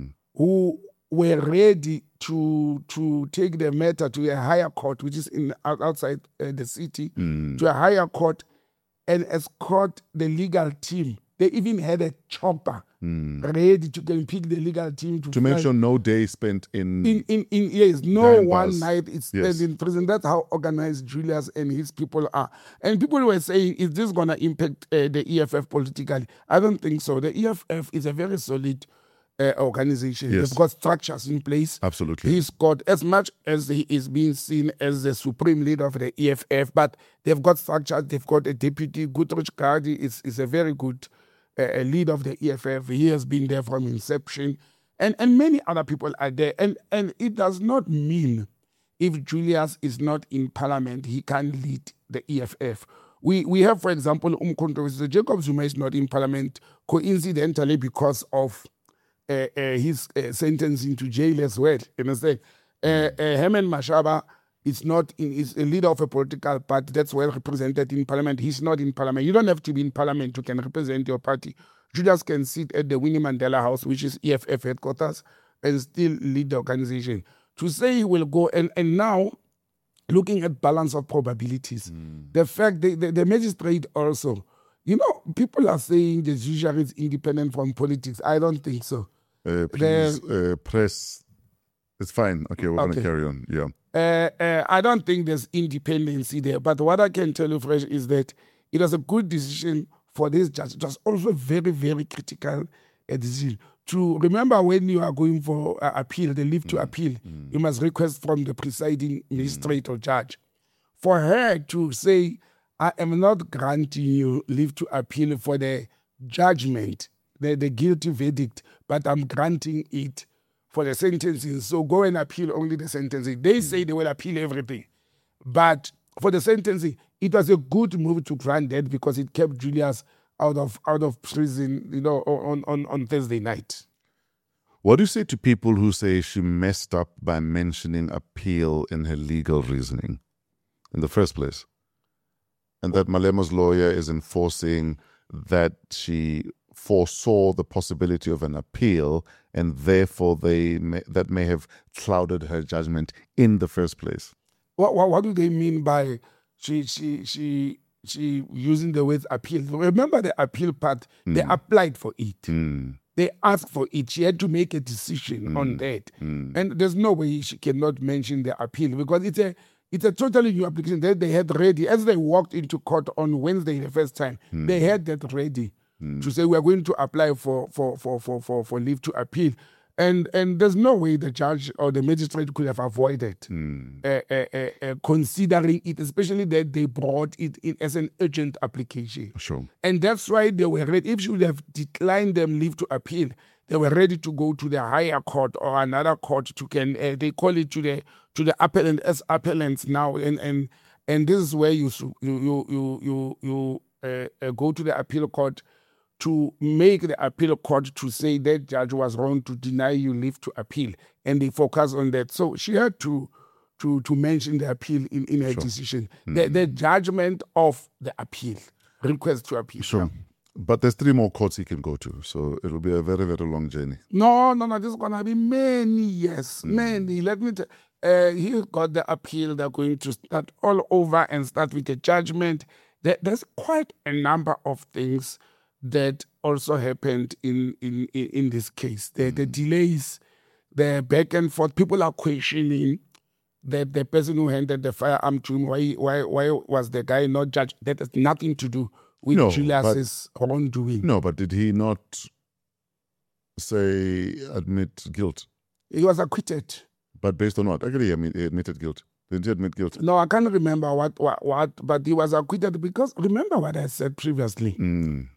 who were ready to to take the matter to a higher court, which is in out- outside uh, the city, to a higher court, and escort the legal team. They even had a chopper ready to go and pick the legal team to, To make fly. sure no day spent in. In, in, in yes, no Behind one bars. night is Yes. spent in prison. That's how organized Julius and his people are. And people were saying, is this going to impact uh, the E F F politically? I don't think so. The E F F is a very solid uh, organization. Yes. They've got structures in place. Absolutely. He's got, as much as he is being seen as the supreme leader of the E F F, but they've got structures. They've got a deputy. Gutrich Gardi is, is a very good a leader of the E F F. He has been there from inception, and and many other people are there. And and it does not mean if Julius is not in parliament, he can lead the E F F. We we have, for example, Umkhonto Jacob Zuma is not in parliament coincidentally because of uh, uh, his uh, sentence into jail as well. You understand? Uh, uh, Herman Mashaba is not in, is a leader of a political party that's well represented in parliament. He's not in parliament. You don't have to be in parliament to can represent your party. Julius can sit at the Winnie Mandela House, which is E F F headquarters, and still lead the organization. To say he will go, and, and now, looking at balance of probabilities, the fact that the, the magistrate also, you know, people are saying the judiciary is independent from politics. I don't think so. Uh, please uh, press It's fine. Okay, we're going Okay. to carry on. Yeah. Uh, uh, I don't think there's independency there. But what I can tell you, Fresh, is that it was a good decision for this judge. It was also a very, very critical uh, decision. To remember, when you are going for uh, appeal, the leave to Mm. appeal, you must request from the presiding magistrate or judge. For her to say, I am not granting you leave to appeal for the judgment, the, the guilty verdict, but I'm granting it for the sentencing. So go and appeal only the sentencing. They say they will appeal everything. But for the sentencing, it was a good move to grant that because it kept Julius out of out of prison, you know, on, on, on Thursday night. What do you say to people who say she messed up by mentioning appeal in her legal reasoning in the first place? And that Malema's lawyer is enforcing that she foresaw the possibility of an appeal, and therefore they may, that may have clouded her judgment in the first place. What, what what do they mean by she she she she using the word appeal? Remember the appeal part. They applied for it. Mm. They asked for it. She had to make a decision on that, Mm. and there's no way she cannot mention the appeal because it's a it's a totally new application that they had ready as they walked into court on Wednesday the first time. They had that ready to say we are going to apply for for for for for, for leave to appeal. And and there's no way the judge or the magistrate could have avoided Mm. uh, uh, uh, uh, considering it, especially that they brought it in as an urgent application. Sure. And that's why they were ready. If she would have declined them leave to appeal, they were ready to go to the higher court or another court to can uh, they call it to the to the appellant as appellants now. And and and this is where you su- you you you you, you uh, uh, go to the appeal court to make the appeal court to say that judge was wrong to deny you leave to appeal, and they focus on that. So she had to to to mention the appeal in, in her decision, the, the judgment of the appeal, request to appeal. Sure. But there's three more courts he can go to, so it'll be a very, very long journey. No, no, no, this is gonna be many years, many. Let me tell uh, he got the appeal. They're going to start all over and start with the judgment. There, there's quite a number of things that also happened in in in, in this case. The, the delays, the back and forth. People are questioning that the person who handed the firearm to him, why why why was the guy not judged? That has nothing to do with No, Julius's wrongdoing. No, but did he not say admit guilt? He was acquitted. But based on what? Actually, I mean, he admitted guilt. Didn't he admit guilt? No, I can't remember what, what, what, but he was acquitted because remember what I said previously. Mm.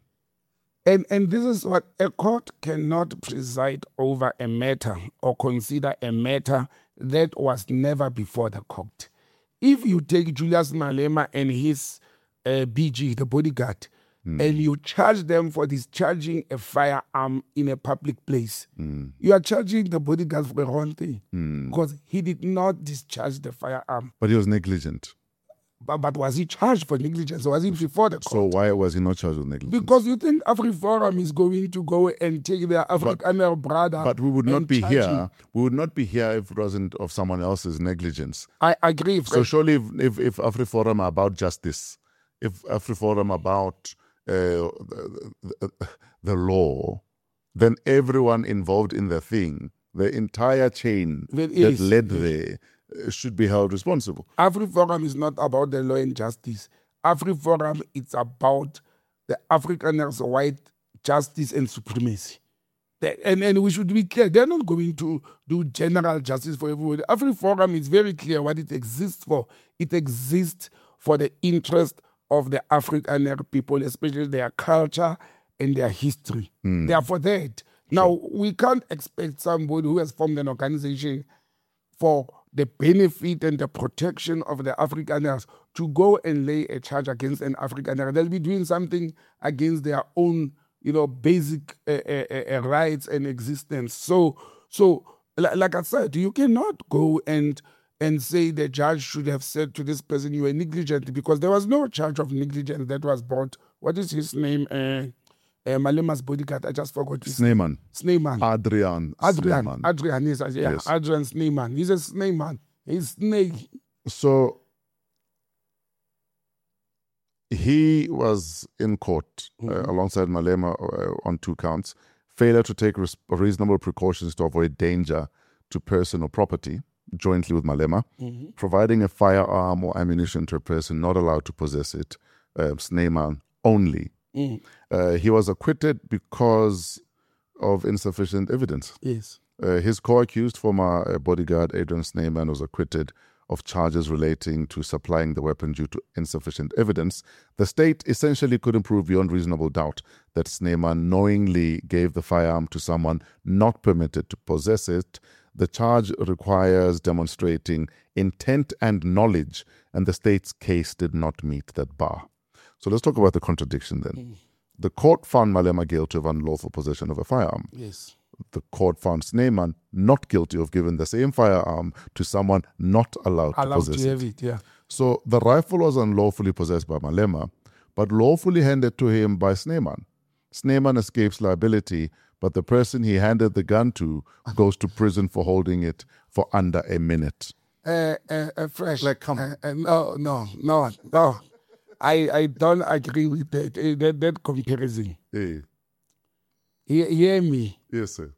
And and this is what a court cannot preside over a matter or consider a matter that was never before the court. If you take Julius Malema and his uh, B G, the bodyguard, and you charge them for discharging a firearm in a public place, you are charging the bodyguard for the wrong thing because he did not discharge the firearm. But he was negligent. But, but was he charged for negligence or was he before the court? So why was he not charged with negligence? Because you think AfriForum is going to go and take their Afrikaner brother. But we would not and be charge here. him. We would not be here if it wasn't of someone else's negligence. I agree. So surely, if if, if AfriForum are about justice, if AfriForum about uh, the, the, the law, then everyone involved in the thing, the entire chain Well, that yes, led there, uh, should be held responsible. AfriForum is not about the law and justice. AfriForum is about the Afrikaners' white justice and supremacy. They- And, and we should be clear, they're not going to do general justice for everybody. AfriForum is very clear what it exists for. It exists for the interest of the Afrikaner people, especially their culture and their history. They are for that. Now, we can't expect somebody who has formed an organization for the benefit and the protection of the Afrikaners to go and lay a charge against an Afrikaner. They'll be doing something against their own, you know, basic uh, uh, uh, rights and existence. So, so li- like I said, you cannot go and and say the judge should have said to this person you were negligent because there was no charge of negligence that was brought. What is his name? Uh, uh, Malema's bodyguard. I just forgot his name. Sneyman. Sneyman. Adrian. Adrian, Sneyman. Adrian, yes, yeah, Yes. Adrian Sneyman. He's a snake man. He's snake. So he was in court uh, alongside Malema uh, on two counts. Failure to take res- reasonable precautions to avoid danger to person or property, jointly with Malema, Mm-hmm. providing a firearm or ammunition to a person not allowed to possess it, uh, Snyman only. Mm. Uh, he was acquitted because of insufficient evidence. Yes. Uh, his co-accused, former uh, bodyguard Adrian Snyman, was acquitted of charges relating to supplying the weapon due to insufficient evidence. The state essentially couldn't prove beyond reasonable doubt that Snyman knowingly gave the firearm to someone not permitted to possess it. The charge requires demonstrating intent and knowledge, and the state's case did not meet that bar. So let's talk about the contradiction then. Mm. The court found Malema guilty of unlawful possession of a firearm. Yes. The court found Snyman not guilty of giving the same firearm to someone not allowed, Allowed to possess to it. have it, yeah. So the rifle was unlawfully possessed by Malema, but lawfully handed to him by Snyman. Snyman escapes liability, but the person he handed the gun to goes to prison for holding it for under a minute. Uh, uh, uh, fresh. Like, come Uh, uh, no, no, no, no. I, I don't agree with that, uh, that, that comparison. Hey, Hear, hear me. yes, sir.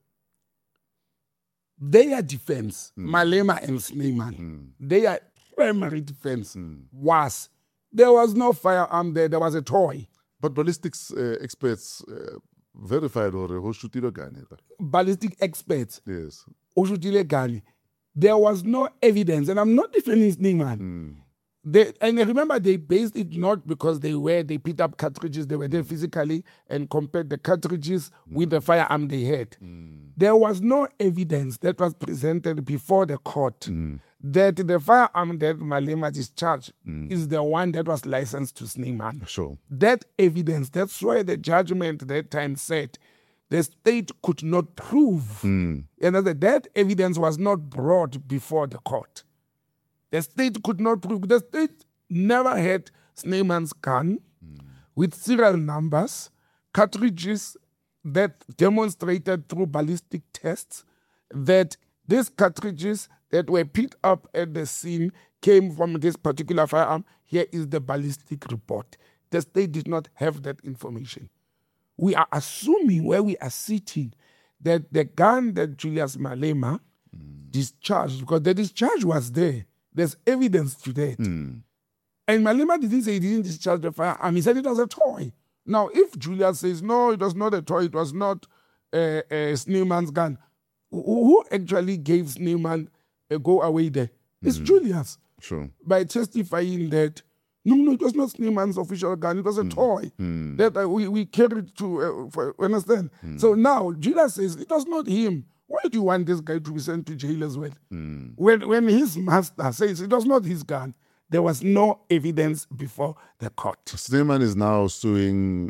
Their defense, Mm. Malema and Snyman, Mm. their primary defense Mm. was there was no firearm there, there was a toy. But ballistics uh, experts uh, verified or who shoot it again. Ballistic experts, Yes. Oshutile Gani, there was no evidence, and I'm not defending Snyman. Mm. They, and remember, they based it not because they were, they picked up cartridges, they were there physically and compared the cartridges mm. with the firearm they had. Mm. There was no evidence that was presented before the court Mm. that the firearm that Malema discharged Mm. is the one that was licensed to Snyman. Sure. That evidence, that's why the judgment that time said the state could not prove. Mm. And that that evidence was not brought before the court. The state could not prove. The state never had Snyman's gun mm. with serial numbers, cartridges that demonstrated through ballistic tests that these cartridges that were picked up at the scene came from this particular firearm. Here is the ballistic report. The state did not have that information. We are assuming where we are sitting that the gun that Julius Malema mm. discharged, because the discharge was there. There's evidence to that. Mm. And Malema didn't say he didn't discharge the firearm. He said it was a toy. Now, if Julius says, no, it was not a toy, it was not uh, uh, Snyman's gun, who, who actually gave Snyman a go away there? It's Mm. Julius. Sure. By testifying that, no, no, it was not Snyman's official gun, it was a Mm. toy Mm. that uh, we, we carried to, uh, for, understand? Mm. So now, Julius says, it was not him. Why do you want this guy to be sent to jail as well? Mm. When, when his master says it was not his gun, there was no evidence before the court. Snyman is now suing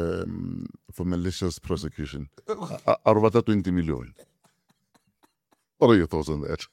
um, for malicious prosecution. Out of about twenty million. What are your thoughts on that?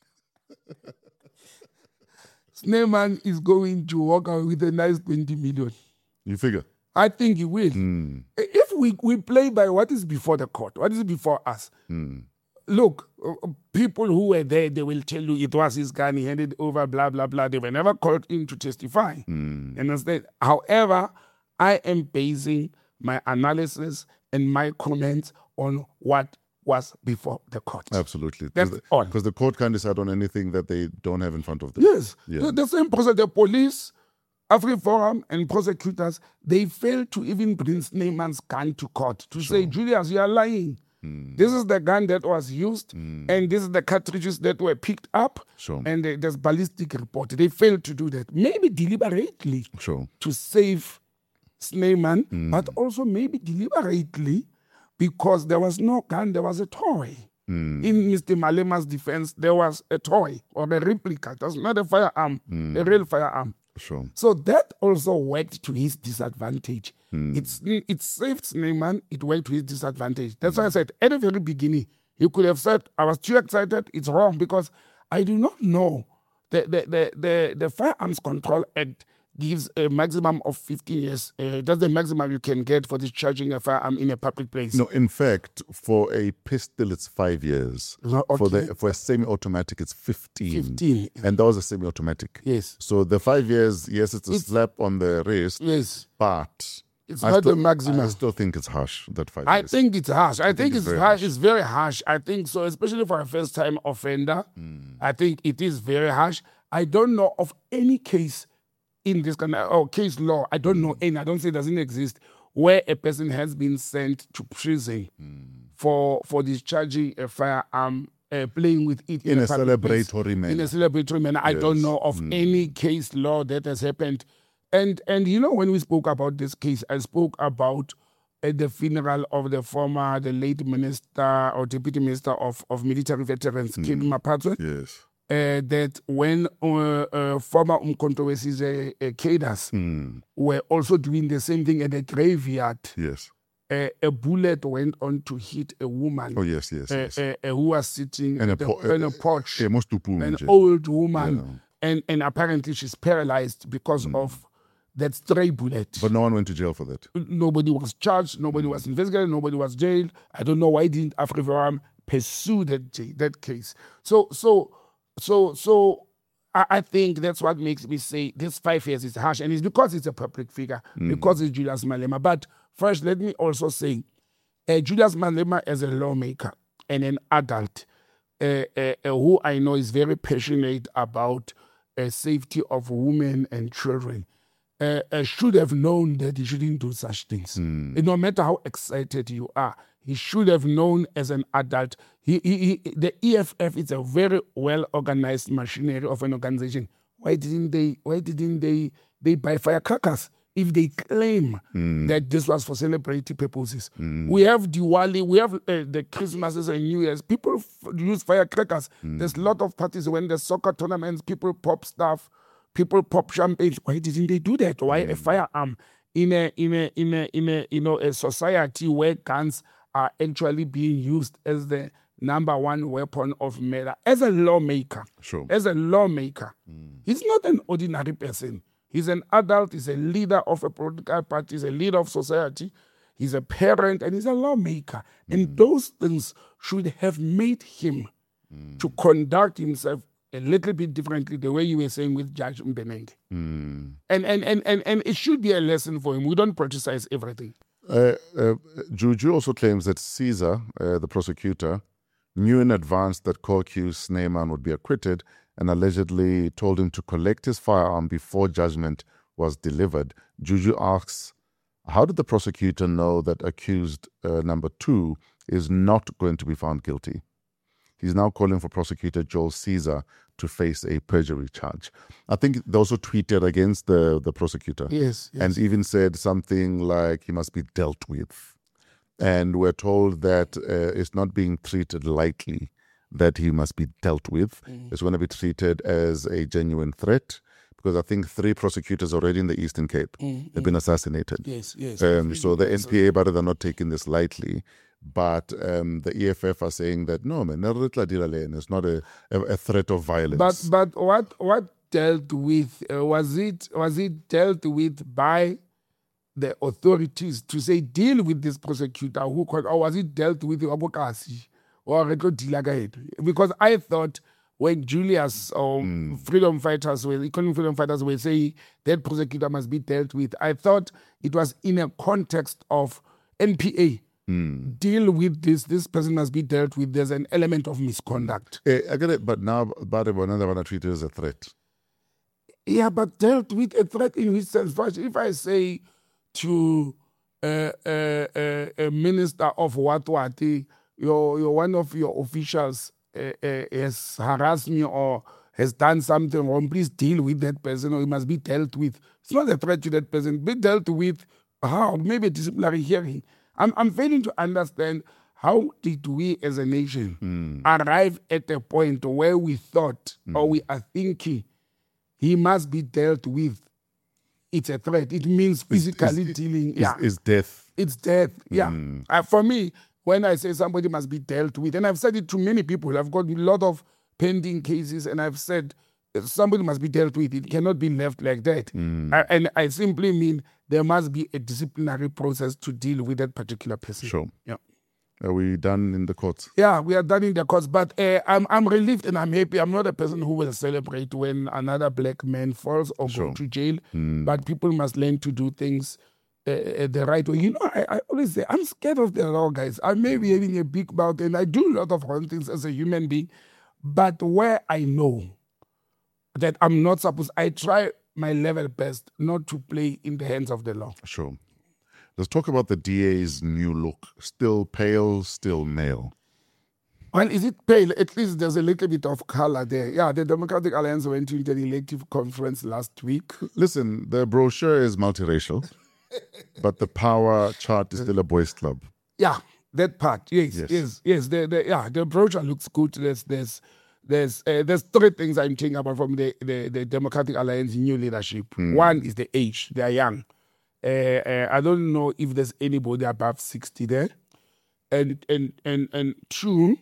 Snyman is going to walk out with a nice twenty million. You figure? I think he will. Mm. If we, we play by what is before the court, what is before us, Mm. look, uh, people who were there, they will tell you it was his gun, he handed over, blah, blah, blah. They were never called in to testify. Mm. Understand? However, I am basing my analysis and my comments on what was before the court. Absolutely. That's the, all. Because the court can't decide on anything that they don't have in front of them. Yes. Yeah. The, the same process, the police, AfriForum, and prosecutors, they failed to even bring Snyman's gun to court to Sure. say, Julius, you are lying. Mm. This is the gun that was used, Mm. and this is the cartridges that were picked up, Sure. and the, there's ballistic report. They failed to do that, maybe deliberately Sure. to save Snyman, Mm. but also maybe deliberately because there was no gun, there was a toy. Mm. In Mister Malema's defense, there was a toy or a replica. That's not a firearm, Mm. a real firearm. Sure. So that also worked to his disadvantage. Mm. It's it saved Snyman, it worked to his disadvantage. That's why I said at the very beginning, he could have said, I was too excited, it's wrong, because I do not know. The the the the, the Firearms Control Act gives a maximum of fifteen years. Uh, that's the maximum you can get for discharging a firearm in a public place. No, in fact, for a pistol, it's five years. No, For okay. the for a semi-automatic, it's fifteen. fifteen. And that was a semi-automatic. Yes. So the five years, yes, it's a It's- slap on the wrist, Yes. but It's I not still, the maximum. I still think it's harsh, that five I years. think it's harsh. I, think, it's it's very harsh. harsh. It's very harsh. I think so, especially for a first-time offender. Mm. I think it is very harsh. I don't know of any case in this kind of or case law. I don't Mm. know any. I don't say it doesn't exist where a person has been sent to prison Mm. for for discharging a firearm, uh, playing with it In a public place. celebratory manner. In a celebratory manner. I don't Yes. know of Mm. any case law that has happened. And and you know, when we spoke about this case, I spoke about at the funeral of the former, the late minister or deputy minister of, of military veterans, Ken Mapatwe, Yes. uh, that when uh, uh, former Umkhonto we Sizwe uh, cadres Mm. were also doing the same thing at the graveyard, Yes. uh, a bullet went on to hit a woman Oh, yes, yes, uh, yes. uh, uh, who was sitting And a at the, po- on a porch, Eh, most tupu an nje. old woman, Yeah. and, and apparently she's paralyzed because of that stray bullet. But no one went to jail for that. Nobody was charged, nobody was investigated, nobody was jailed. I don't know why didn't AfriForum pursue that j- that case. So so so so I, I think that's what makes me say this five years is harsh, and it's because it's a public figure, because it's Julius Malema. But first, let me also say, uh, Julius Malema as a lawmaker and an adult uh, uh, uh, who I know is very passionate about uh, safety of women and children. Uh, uh, should have known that he shouldn't do such things. Mm. No matter how excited you are, he should have known as an adult. He, he, he, the E F F is a very well organized machinery of an organization. Why didn't they? Why didn't they? They buy firecrackers if they claim Mm. that this was for celebrity purposes. Mm. We have Diwali, we have uh, the Christmases and New Year's. People f- use firecrackers. Mm. There's a lot of parties when there's soccer tournaments. People pop stuff. People pop champagne. Why didn't they do that? Why a firearm in a in a in a in a you know a society where guns are actually being used as the number one weapon of murder? As a lawmaker, Sure. as a lawmaker, he's not an ordinary person. He's an adult. He's a leader of a political party. He's a leader of society. He's a parent, and he's a lawmaker. And those things should have made him to conduct himself a little bit differently, the way you were saying with Judge Mbenenge. Mm. And, and, and, and, and it should be a lesson for him. We don't criticize everything. Uh, uh, Juju also claims that Caesar, uh, the prosecutor, knew in advance that co-accused Snyman would be acquitted and allegedly told him to collect his firearm before judgment was delivered. Juju asks, how did the prosecutor know that accused uh, number two is not going to be found guilty? He's now calling for prosecutor Joel Caesar to face a perjury charge. I think they also tweeted against the, the prosecutor. Yes, yes. And even said something like he must be dealt with. And we're told that uh, it's not being treated lightly, that he must be dealt with. Mm. It's going to be treated as a genuine threat, because I think three prosecutors already in the Eastern Cape Mm, have been assassinated. Yes, yes. Um, so the N P A, but they're not taking this lightly. But um, the E F F are saying that no, man, it's not a, a, a threat of violence. But but what what dealt with uh, was it was it dealt with by the authorities to say deal with this prosecutor who called, or was it dealt with Abokasi or retro deal again? Because I thought when Julius or Mm. freedom fighters were economic freedom fighters were saying that prosecutor must be dealt with, I thought it was in a context of N P A. Mm. Deal with this. This person must be dealt with. There's an element of misconduct. Eh, I get it, but now but another one I treat it as a threat. Yeah, but dealt with a threat in which sense? First, if I say to uh, uh, uh, a minister of Watwati, you're, you're one of your officials uh, uh, has harassed me or has done something wrong, please deal with that person, or it must be dealt with. It's not a threat to that person. Be dealt with how? Maybe a disciplinary hearing. I'm, I'm failing to understand how did we as a nation Mm. arrive at a point where we thought or we are thinking he must be dealt with. It's a threat. It means physically is- dealing. Is, yeah, is death. it's death. Yeah. Mm. Uh, for me, when I say somebody must be dealt with, and I've said it to many people, I've got a lot of pending cases, and I've said uh, somebody must be dealt with. It cannot be left like that. Mm. Uh, and I simply mean there must be a disciplinary process to deal with that particular person. Sure. Yeah. Are we done in the courts? Yeah, we are done in the courts, but uh, I'm I'm relieved and I'm happy. I'm not a person who will celebrate when another black man falls or Sure. go to jail, Mm. but people must learn to do things uh, the right way. You know, I, I always say, I'm scared of the law, guys. I may be having a big mouth, and I do a lot of wrong things as a human being, but where I know that I'm not supposed, I try my level best not to play in the hands of the law. Sure. Let's talk about the D A's new look. Still pale, still male. Well, is it pale? At least there's a little bit of color there. Yeah, the Democratic Alliance went to an elective conference last week. Listen, the brochure is multiracial, but the power chart is still a boys' club. Yeah, that part. Yes, Yes. yes, yes. The, the, yeah, the brochure looks good. There's there's there's uh, there's three things I'm thinking about from the, the, the Democratic Alliance new leadership. One is the age. They are young. Uh, uh, I don't know if there's anybody above sixty there. And and and and two,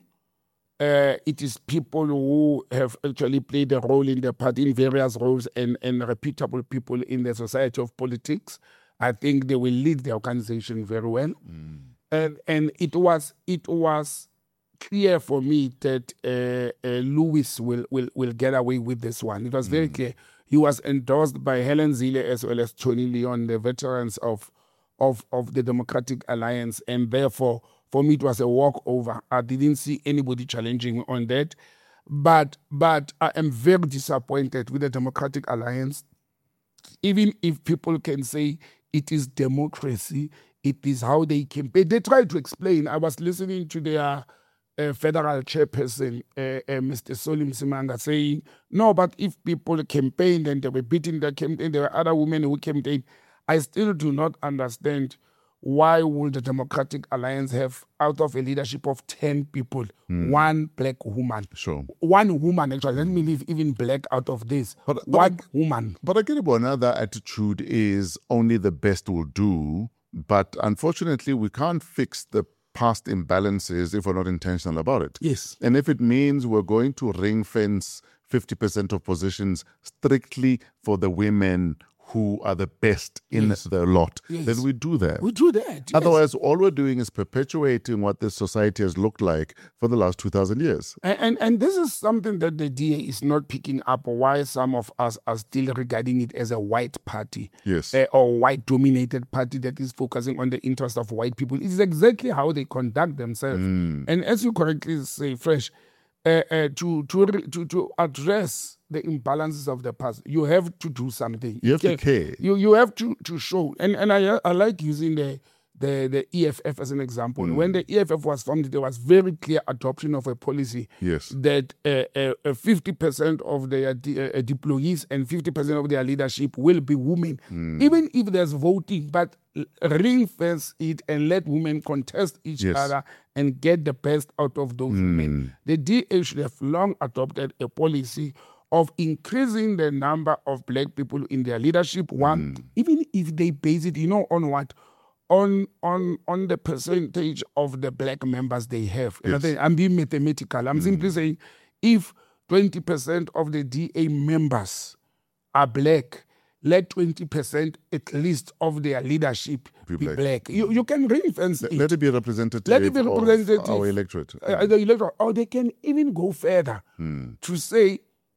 uh, it is people who have actually played a role in the party in various roles and, and reputable people in the society of politics. I think they will lead the organization very well. Mm. And and it was it was clear for me that uh, uh, Lewis will, will will get away with this one. It was very mm. clear. He was endorsed by Helen Zille as well as Tony Leon, the veterans of of of the Democratic Alliance, and therefore, for me, it was a walkover. I didn't see anybody challenging on that. But but I am very disappointed with the Democratic Alliance. Even if people can say it is democracy, it is how they campaign. They try to explain. I was listening to their uh, federal chairperson, uh, uh, Mister Solim Simanga, saying, no, but if people campaigned and they were beating their campaign, there were other women who campaigned. I still do not understand why would the Democratic Alliance have, out of a leadership of ten people, mm. one black woman? Sure. One woman, actually. Let me leave even black out of this. But, but one I, woman. But I get it, another attitude is only the best will do. But unfortunately, we can't fix the past imbalances if we're not intentional about it. Yes. And if it means we're going to ring fence fifty percent of positions strictly for the women who are the best in yes. the lot, yes. then we do that. We do that. Yes. Otherwise, all we're doing is perpetuating what this society has looked like for the last two thousand years. And, and and this is something that the D A is not picking up, why some of us are still regarding it as a white party. Yes. Uh, or white-dominated party that is focusing on the interest of white people. It is exactly how they conduct themselves. Mm. And as you correctly say, Fresh, uh, uh, to, to, to, to address the imbalances of the past, you have to do something. You have to care. You you have to, to show. And and I I like using the the, the E F F as an example. Mm. When the E F F was formed, there was very clear adoption of a policy yes. that uh, uh, fifty percent of their de- uh, deployees and fifty percent of their leadership will be women. Mm. Even if there's voting, but ring fence it and let women contest each yes. other and get the best out of those mm. women. The D A should have long adopted a policy of increasing the number of black people in their leadership. One, mm. even if they base it, you know, on what? On on on the percentage of the black members they have. Yes. I'm being mathematical. I'm mm. simply saying if twenty percent of the D A members are black, let twenty percent at least of their leadership be, be black. black. You you can ring-fence let, it. Let it be representative, let it be representative of our electorate. Uh, the electorate. Or they can even go further mm. to say,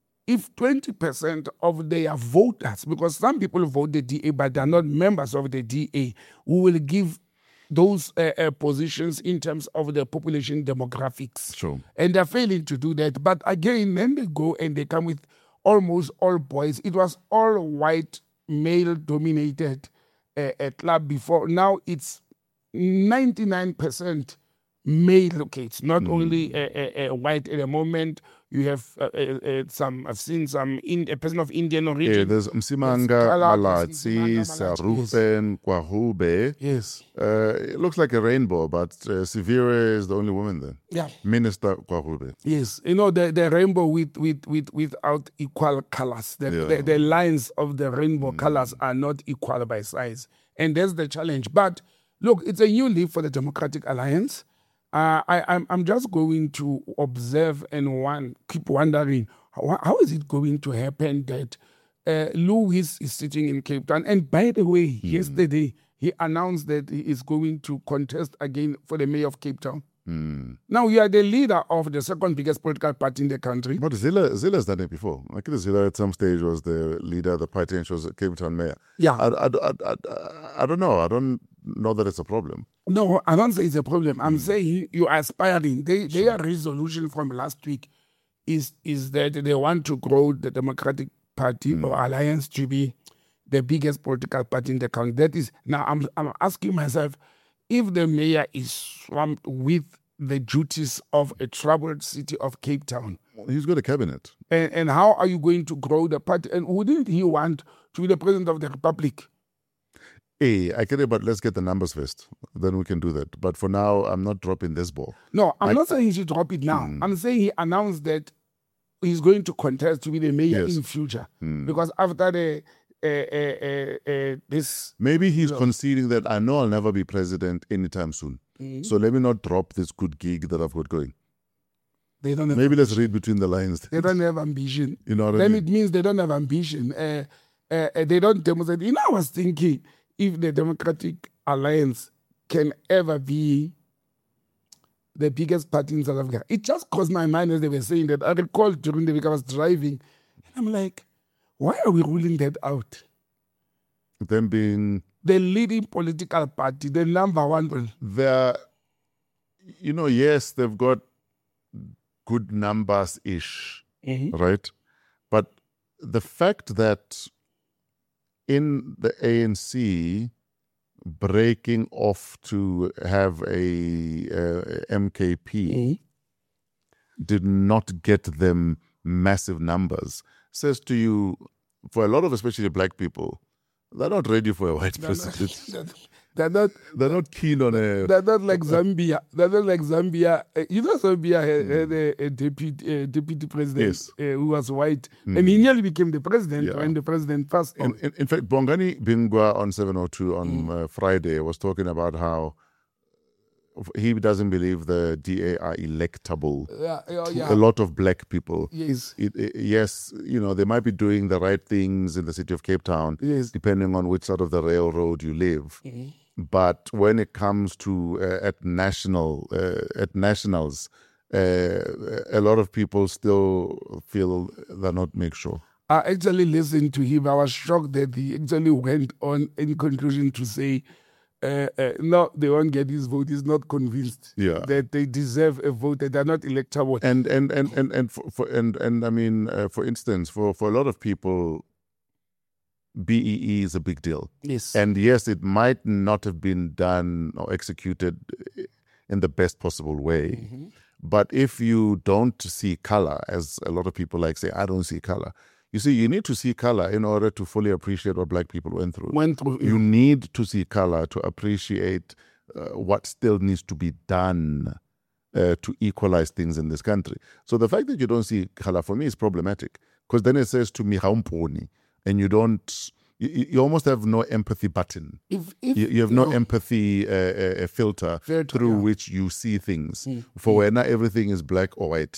if twenty percent of their voters, because some people vote the D A, but they're not members of the D A, we will give those uh, uh, positions in terms of the population demographics. Sure. And they're failing to do that. But again, then they go and they come with almost all boys. It was all white, male-dominated uh, uh, club before. Now it's ninety-nine percent male. Okay, it's not mm. only uh, uh, uh, white at the moment. You have uh, uh, uh, some, I've seen some, in, a person of Indian origin. Yeah, there's Msimanga, Malatsi, Sarufen, Kwahube. Yes. Uh, it looks like a rainbow, but uh, Sivire is the only woman there. Yeah. Minister Kwahube. Yes. You know, the, the rainbow with, with, with without equal colors. The, yeah. the, the lines of the rainbow mm. colors are not equal by size. And that's the challenge. But look, it's a new leaf for the Democratic Alliance. Uh, I, I'm, I'm just going to observe and one, keep wondering, how, how is it going to happen that uh, Lewis is sitting in Cape Town? And by the way, mm. yesterday, he announced that he is going to contest again for the mayor of Cape Town. Mm. Now you are the leader of the second biggest political party in the country. But Zilla, Zilla's done it before. Like Zilla at some stage was the leader of the party and she was a Cape Town mayor. Yeah. I, I, I, I, I don't know. I don't know that it's a problem. No, I don't say it's a problem. I'm Mm. saying you are aspiring. They, their resolution from last week is is that they want to grow the Democratic Party Mm. or Alliance to be the biggest political party in the country. That is, now I'm I'm asking myself, if the mayor is swamped with the duties of a troubled city of Cape Town, He's got a cabinet. and, and how are you going to grow the party? And wouldn't he want to be the president of the republic? Hey, I get it, but let's get the numbers first. Then we can do that. But for now, I'm not dropping this ball. No, I'm I- not saying he should drop it now. Mm. I'm saying he announced that he's going to contest to be the mayor Yes. in future. Mm. Because after the uh, uh, uh, uh, this, Maybe he's No. conceding that I know I'll never be president anytime soon. Mhm. So let me not drop this good gig that I've got going. they don't have, Maybe let's read between the lines. they don't have ambition. You know what I Then mean? it means they don't have ambition. Uh, uh, uh, they don't demonstrate. You know, I was thinking if the Democratic Alliance can ever be the biggest party in South Africa, it just crossed my mind as they were saying that. I recall during the week I was driving, and I'm like, why are we ruling that out? Them being The leading political party, the number one. there, you know, yes, they've got good numbers ish, right? But the fact that in the A N C breaking off to have a uh, M K P did not get them massive numbers says to you, for a lot of especially black people, they're not ready for a white They're not, president. they're not, They're not keen on a. they're not like Zambia. They're not like Zambia. Uh, You know, Zambia had, had a, a deputy, uh, deputy president Yes. uh, who was white, and he nearly became the president Yeah. when the president passed on. In, in, in fact, Bongani Bingwa on seven oh two on Mm. uh, Friday was talking about how he doesn't believe the D A are electable. yeah, yeah, to yeah. A lot of black people. Yes, It, it- yes, you know, they might be doing the right things in the city of Cape Town, yes. depending on which side of the railroad you live. But when it comes to uh, at national uh, at nationals, uh, a lot of people still feel they're not make sure. I actually listened to him. I was shocked that he actually went on in conclusion to say, uh, uh, no, they won't get his vote. He's not convinced Yeah. that they deserve a vote, that they're not electable. And and and and and for, for and and I mean, uh, for instance, for for a lot of people, B E E is a big deal. Yes. And yes, it might not have been done or executed in the best possible way. Mm-hmm. But if you don't see color, as a lot of people like say, I don't see color. You see, you need to see color in order to fully appreciate what black people went through. Went through. You need to see color to appreciate uh, what still needs to be done uh, to equalize things in this country. So the fact that you don't see color for me is problematic, because then it says to me, "Haumponi," and you don't. You, you almost have no empathy button. If, if, You, you have no know, empathy uh, uh, filter, Filter, through yeah. which you see things. Mm. For when everything is black or white.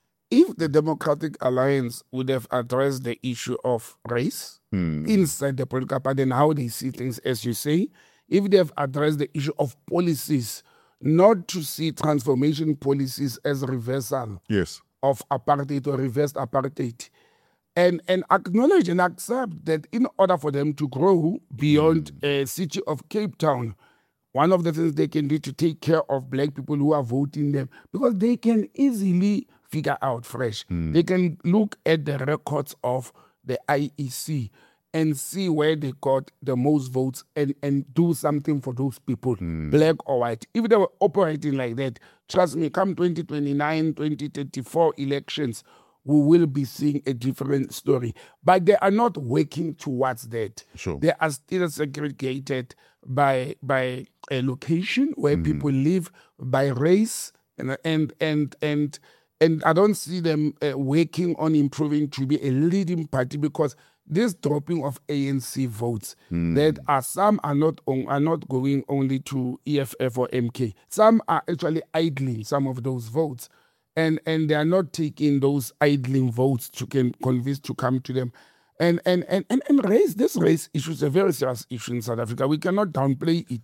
if the Democratic Alliance would have addressed the issue of race Hmm. inside the political party and how they see things, as you say, if they have addressed the issue of policies, not to see transformation policies as reversal Yes. of apartheid or reversed apartheid, and, and acknowledge and accept that in order for them to grow beyond a city of Cape Town, one of the things they can do to take care of black people who are voting them, because they can easily figure out fresh. They can look at the records of the I E C and see where they got the most votes and, and do something for those people, black or white. If they were operating like that, trust me, come twenty twenty-nine, twenty thirty-four elections, we will be seeing a different story. But they are not working towards that. Sure. They are still segregated by by a location where people live, by race, and and and and and I don't see them uh, working on improving to be a leading party, because this dropping of A N C votes, that are some are not on, are not going only to E F F or M K. Some are actually idling some of those votes. And and they are not taking those idling votes to can convince to come to them. And and, and, and and race, this race issue is a very serious issue in South Africa. We cannot downplay it.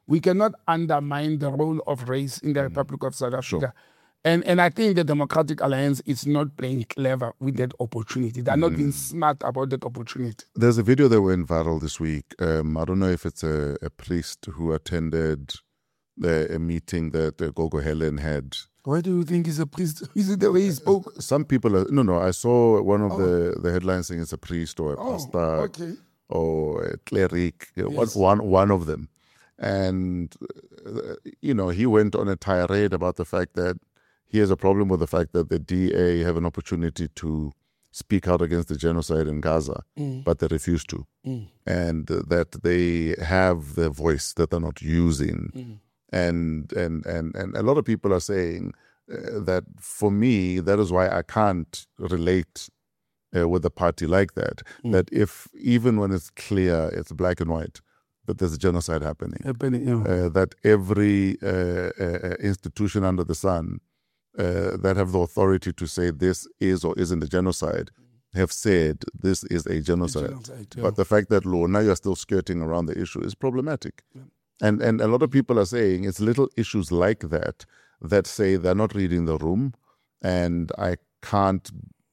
We cannot undermine the role of race in the Republic of South Africa. And and I think the Democratic Alliance is not playing clever with that opportunity. They're not being smart about that opportunity. There's a video that went viral this week. Um, I don't know if it's a, a priest who attended the, a meeting that uh, Gogo Helen had. Why do you think he's a priest? Is it the way he spoke? Some people are, no, no, I saw one of oh. the, the headlines saying it's a priest or a oh, pastor okay. or a cleric, Yes. one, one of them. And, uh, you know, he went on a tirade about the fact that he has a problem with the fact that the D A have an opportunity to speak out against the genocide in Gaza, Mm. but they refuse to. Mm. And uh, that they have the voice that they're not using. Mm. And, and, and, and a lot of people are saying uh, that for me, that is why I can't relate uh, with a party like that. Mm. That if, even when it's clear, it's black and white, that there's a genocide happening. Happening, yeah. Uh, that every uh, uh, institution under the sun uh, that have the authority to say this is or isn't a genocide have said this is a genocide. genocide, yeah. But the fact that, law, now you're still skirting around the issue is problematic. Yeah. And and a lot of people are saying it's little issues like that that say they're not reading the room, and I can't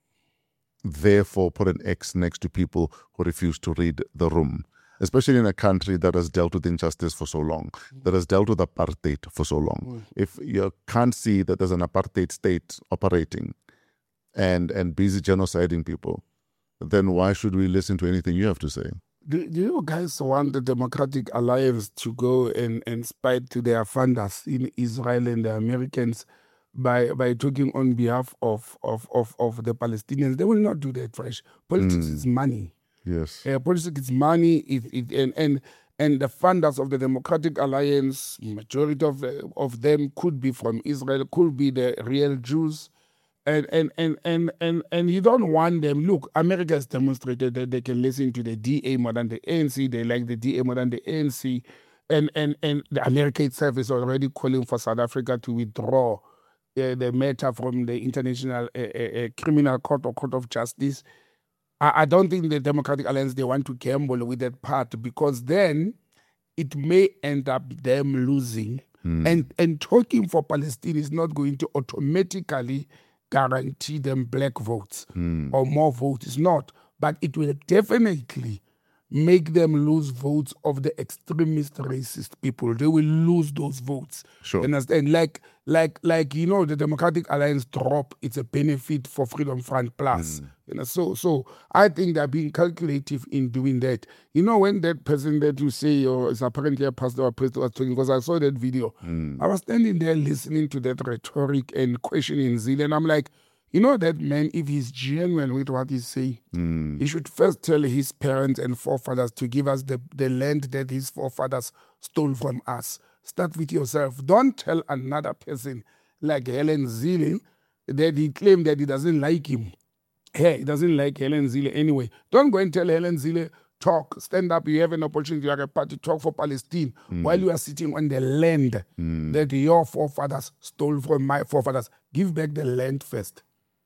therefore put an X next to people who refuse to read the room, especially in a country that has dealt with injustice for so long, that has dealt with apartheid for so long. If you can't see that there's an apartheid state operating and, and busy genociding people, then why should we listen to anything you have to say? Do, do you guys want the Democratic Alliance to go and, and spite to their funders in Israel and the Americans by by talking on behalf of, of, of, of the Palestinians? They will not do that, Fresh. Politics Mm. is money. Yes. Uh, politics is money, it, it, and, and and the funders of the Democratic Alliance, majority of the, of them could be from Israel, could be the real Jews. And and, and, and, and and you don't want them. Look, America has demonstrated that they can listen to the D A more than the A N C. They like the D A more than the A N C. And and, and the America itself is already calling for South Africa to withdraw uh, the matter from the International uh, uh, Criminal Court or Court of Justice. I, I don't think the Democratic Alliance, they want to gamble with that part, because then it may end up them losing. Mm. And, and talking for Palestine is not going to automatically guarantee them black votes Mm. or more votes. It's not. But it will definitely make them lose votes of the extremist racist people. They will lose those votes. Sure. You understand? Like, like, like, you know, the Democratic Alliance drop, it's a benefit for Freedom Front Plus. Mm. You know, so so I think they're being calculative in doing that. You know, when that person that you say, or is apparently a pastor or priest was talking, because I saw that video, Mm. I was standing there listening to that rhetoric and questioning Zille, and I'm like, you know, that man, if he's genuine with what he's saying, Mm. he should first tell his parents and forefathers to give us the, the land that his forefathers stole from us. Start with yourself. Don't tell another person like Helen Zille that he claimed that he doesn't like him. Hey, he doesn't like Helen Zille anyway. Don't go and tell Helen Zille, talk, stand up, you have an opportunity, you are a party, talk for Palestine, Mm. while you are sitting on the land Mm. that your forefathers stole from my forefathers. Give back the land first.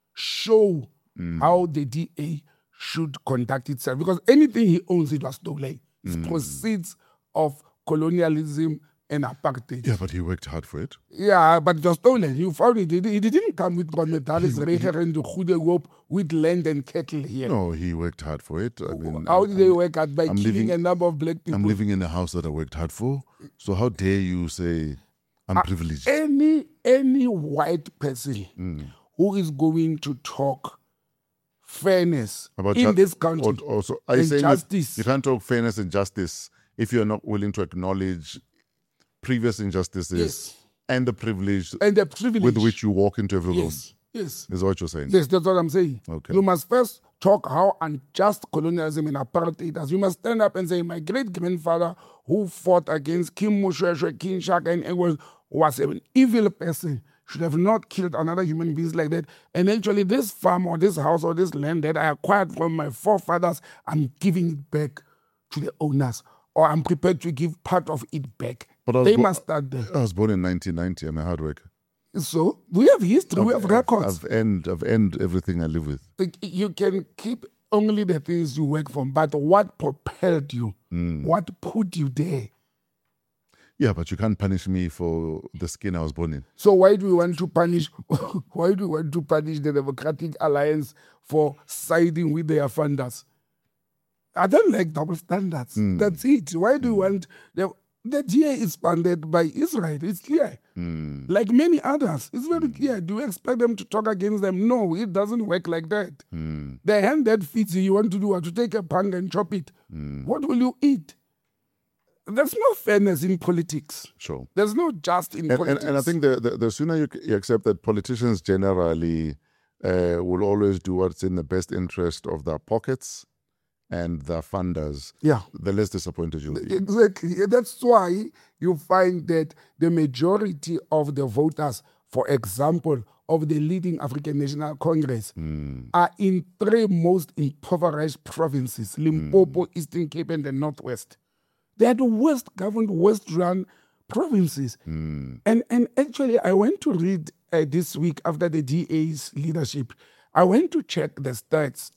Show Mm. how the D A should conduct itself, because anything he owns, it was stolen. It's Mm. proceeds of colonialism and apartheid. Yeah, but he worked hard for it. Yeah, but it was stolen. You found it. It it didn't come with Medallis, Recher, and Goede with land and cattle here. No, he worked hard for it. I mean, How I'm- did they I'm- work out? By I'm killing living- a number of black people. I'm living in a house that I worked hard for. So how dare you say I'm Uh, privileged? Any any white person Mm. who is going to talk fairness About in ju- this country Or- Also, are you and saying that justice. you can't talk fairness and justice if you're not willing to acknowledge previous injustices Yes. and the privilege and the privilege with which you walk into every room? yes, yes, Is what you're saying? yes. That's what I'm saying. Okay. You must first talk how unjust colonialism and apartheid is. You must stand up and say, my great grandfather who fought against Kim Mushweshwe, King Shaka, and Engels was an evil person. Should have not killed another human being like that. And actually, this farm or this house or this land that I acquired from my forefathers, I'm giving it back to the owners, or I'm prepared to give part of it back. But I was They bo- must start there. I was born in nineteen ninety. I'm a hard worker. So we have history, we have records. I've earned, I've earned everything I live with. Like, you can keep only the things you work for, but what propelled you? Mm. What put you there? Yeah, but you can't punish me for the skin I was born in. So why do we want to punish? Why do we want to punish the Democratic Alliance for siding with their funders? I don't like double standards. Mm. That's it. Why do you Mm. want the the D A is funded by Israel? It's clear. Mm. Like many others, it's very clear. Do you expect them to talk against them? No, it doesn't work like that. Mm. The hand that feeds you, you want to do what? To take a punk and chop it. Mm. What will you eat? There's no fairness in politics. Sure. There's no just in And, and, politics. and I think the, the, the sooner you, you accept that politicians generally uh, will always do what's in the best interest of their pockets and their funders, yeah. the less disappointed you'll be. Exactly. That's why you find that the majority of the voters, for example, of the leading African National Congress, Mm. are in three most impoverished provinces, Limpopo, Mm. Eastern Cape, and the Northwest. They are the worst governed, worst run provinces. Mm. And and actually, I went to read uh, this week after the D A's leadership, I went to check the stats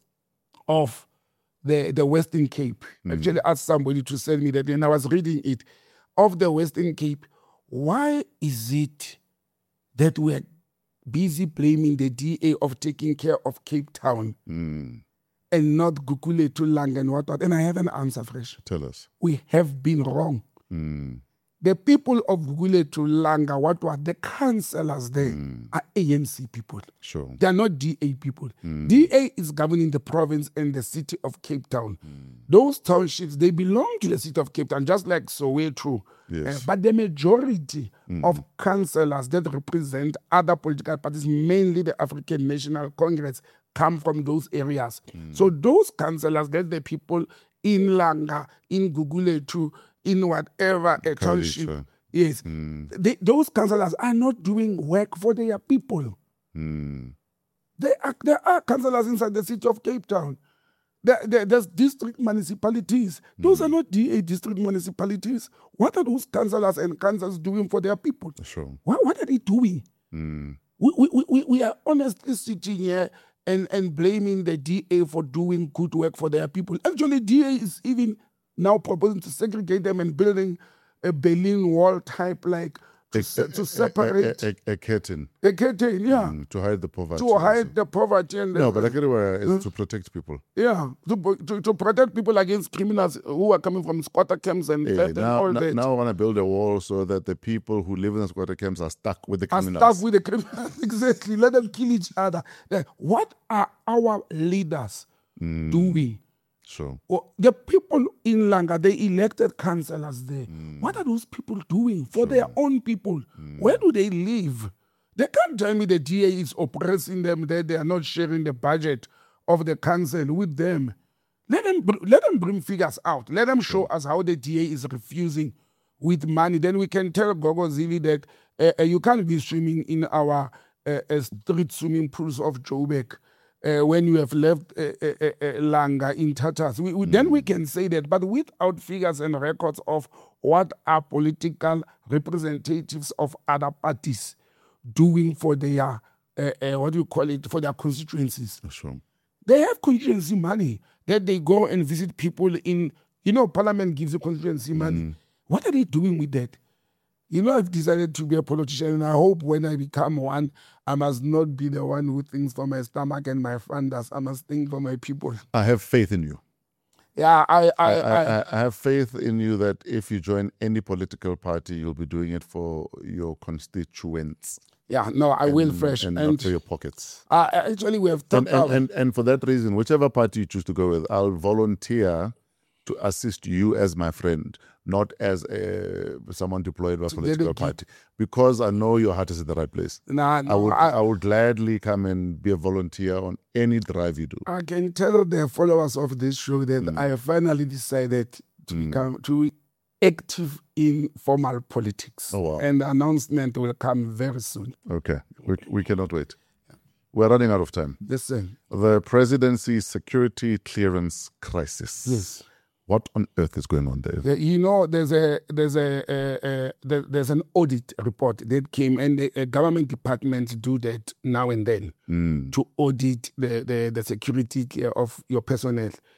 of the, the Western Cape. Mm. Actually, asked somebody to send me that, and I was reading it. Of the Western Cape, why is it that we are busy blaming the D A of taking care of Cape Town Mm. and not Gugulethu, Langa, and what, what? And I have an answer, Fresh. Tell us. We have been wrong. Mm. The people of Gugulethu, Langa, what were the councillors there Mm. are A N C people. Sure. They are not D A people. Mm. D A is governing the province and the city of Cape Town. Mm. Those townships, they belong to the city of Cape Town, just like Soweto. Yes. Uh, but the majority Mm. of councillors that represent other political parties, mainly the African National Congress, come from those areas. Mm. So those councillors, that the people in Langa, in Gugulethu, in whatever a township, Khayelitsha. yes, Mm. they, those councillors are not doing work for their people. Mm. There are, there are councillors inside the city of Cape Town. There, there, there's district municipalities. Those Mm. are not D A district municipalities. What are those councillors and councillors doing for their people? Sure. What, what are they doing? Mm. We, we, we, we are honestly sitting here and, and blaming the D A for doing good work for their people. Actually, D A is even now proposing to segregate them and building a Berlin Wall type, like to, A- se- a- to a- separate a, a, a curtain a curtain, yeah, mm, to hide the poverty. to hide also. the poverty and the, No, but everywhere is to protect people. yeah, to, to, to protect people against criminals who are coming from squatter camps and, Eh, that and now, all now, that. now I want to build a wall so that the people who live in the squatter camps are stuck with the Are criminals. stuck with the criminals. Exactly. Let them kill each other. Like, what are our leaders Mm. doing? Sure. Well, the people in Langa, they elected councillors there. Mm. What are those people doing for their own people? Where do they live? They can't tell me the D A is oppressing them, that they are not sharing the budget of the council with them. Let them, br- let them bring figures out. Let them show us how the D A is refusing with money. Then we can tell Gogo Zili that uh, uh, you can't be swimming in our uh, uh, street swimming pools of Joburg. Uh, when you have left uh, uh, uh, uh, Langa in tatters. We, we, Then we can say that, but without figures and records of what are political representatives of other parties doing for their, uh, uh, what do you call it, for their constituencies. Sure. They have constituency money that they go and visit people in, you know, Parliament gives you constituency money. What are they doing with that? You know, I've decided to be a politician, and I hope when I become one, I must not be the one who thinks for my stomach and my funders. I must think for my people. I have faith in you. Yeah, I, I, I, I, I, I have faith in you that if you join any political party, you'll be doing it for your constituents yeah, no, I will fresh. and, And, not for your pockets. uh, actually, we have And, talked and, about. and, and for that reason, whichever party you choose to go with, I'll volunteer to assist you as my friend, not as a, someone deployed by a political delegate. party, because I know your heart is in the right place. Nah, I no, would I, I would gladly come and be a volunteer on any drive you do. I can tell the followers of this show that I have finally decided to become to be active in formal politics. Oh, wow. And the announcement will come very soon. Okay, we, we cannot wait. We're running out of time. Listen, The presidency security clearance crisis. yes. What on earth is going on there? The- You know, there's a there's a, uh uh there, there's an audit report that came, and the uh, government departments do that now and then Mm. to audit the, the, the security care of your personnel.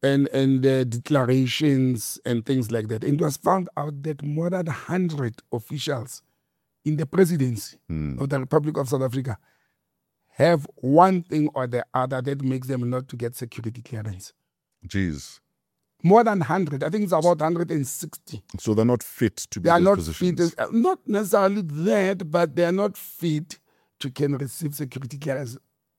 and and uh, declarations and things like that. And it was found out that more than one hundred officials in the presidency Mm. of the Republic of South Africa have one thing or the other that makes them not to get security clearance. Jeez. More than one hundred. I think it's about one hundred sixty. So they're not fit to be They are in not those fit. positions. uh, Not necessarily that, but they are not fit to can receive security clearance.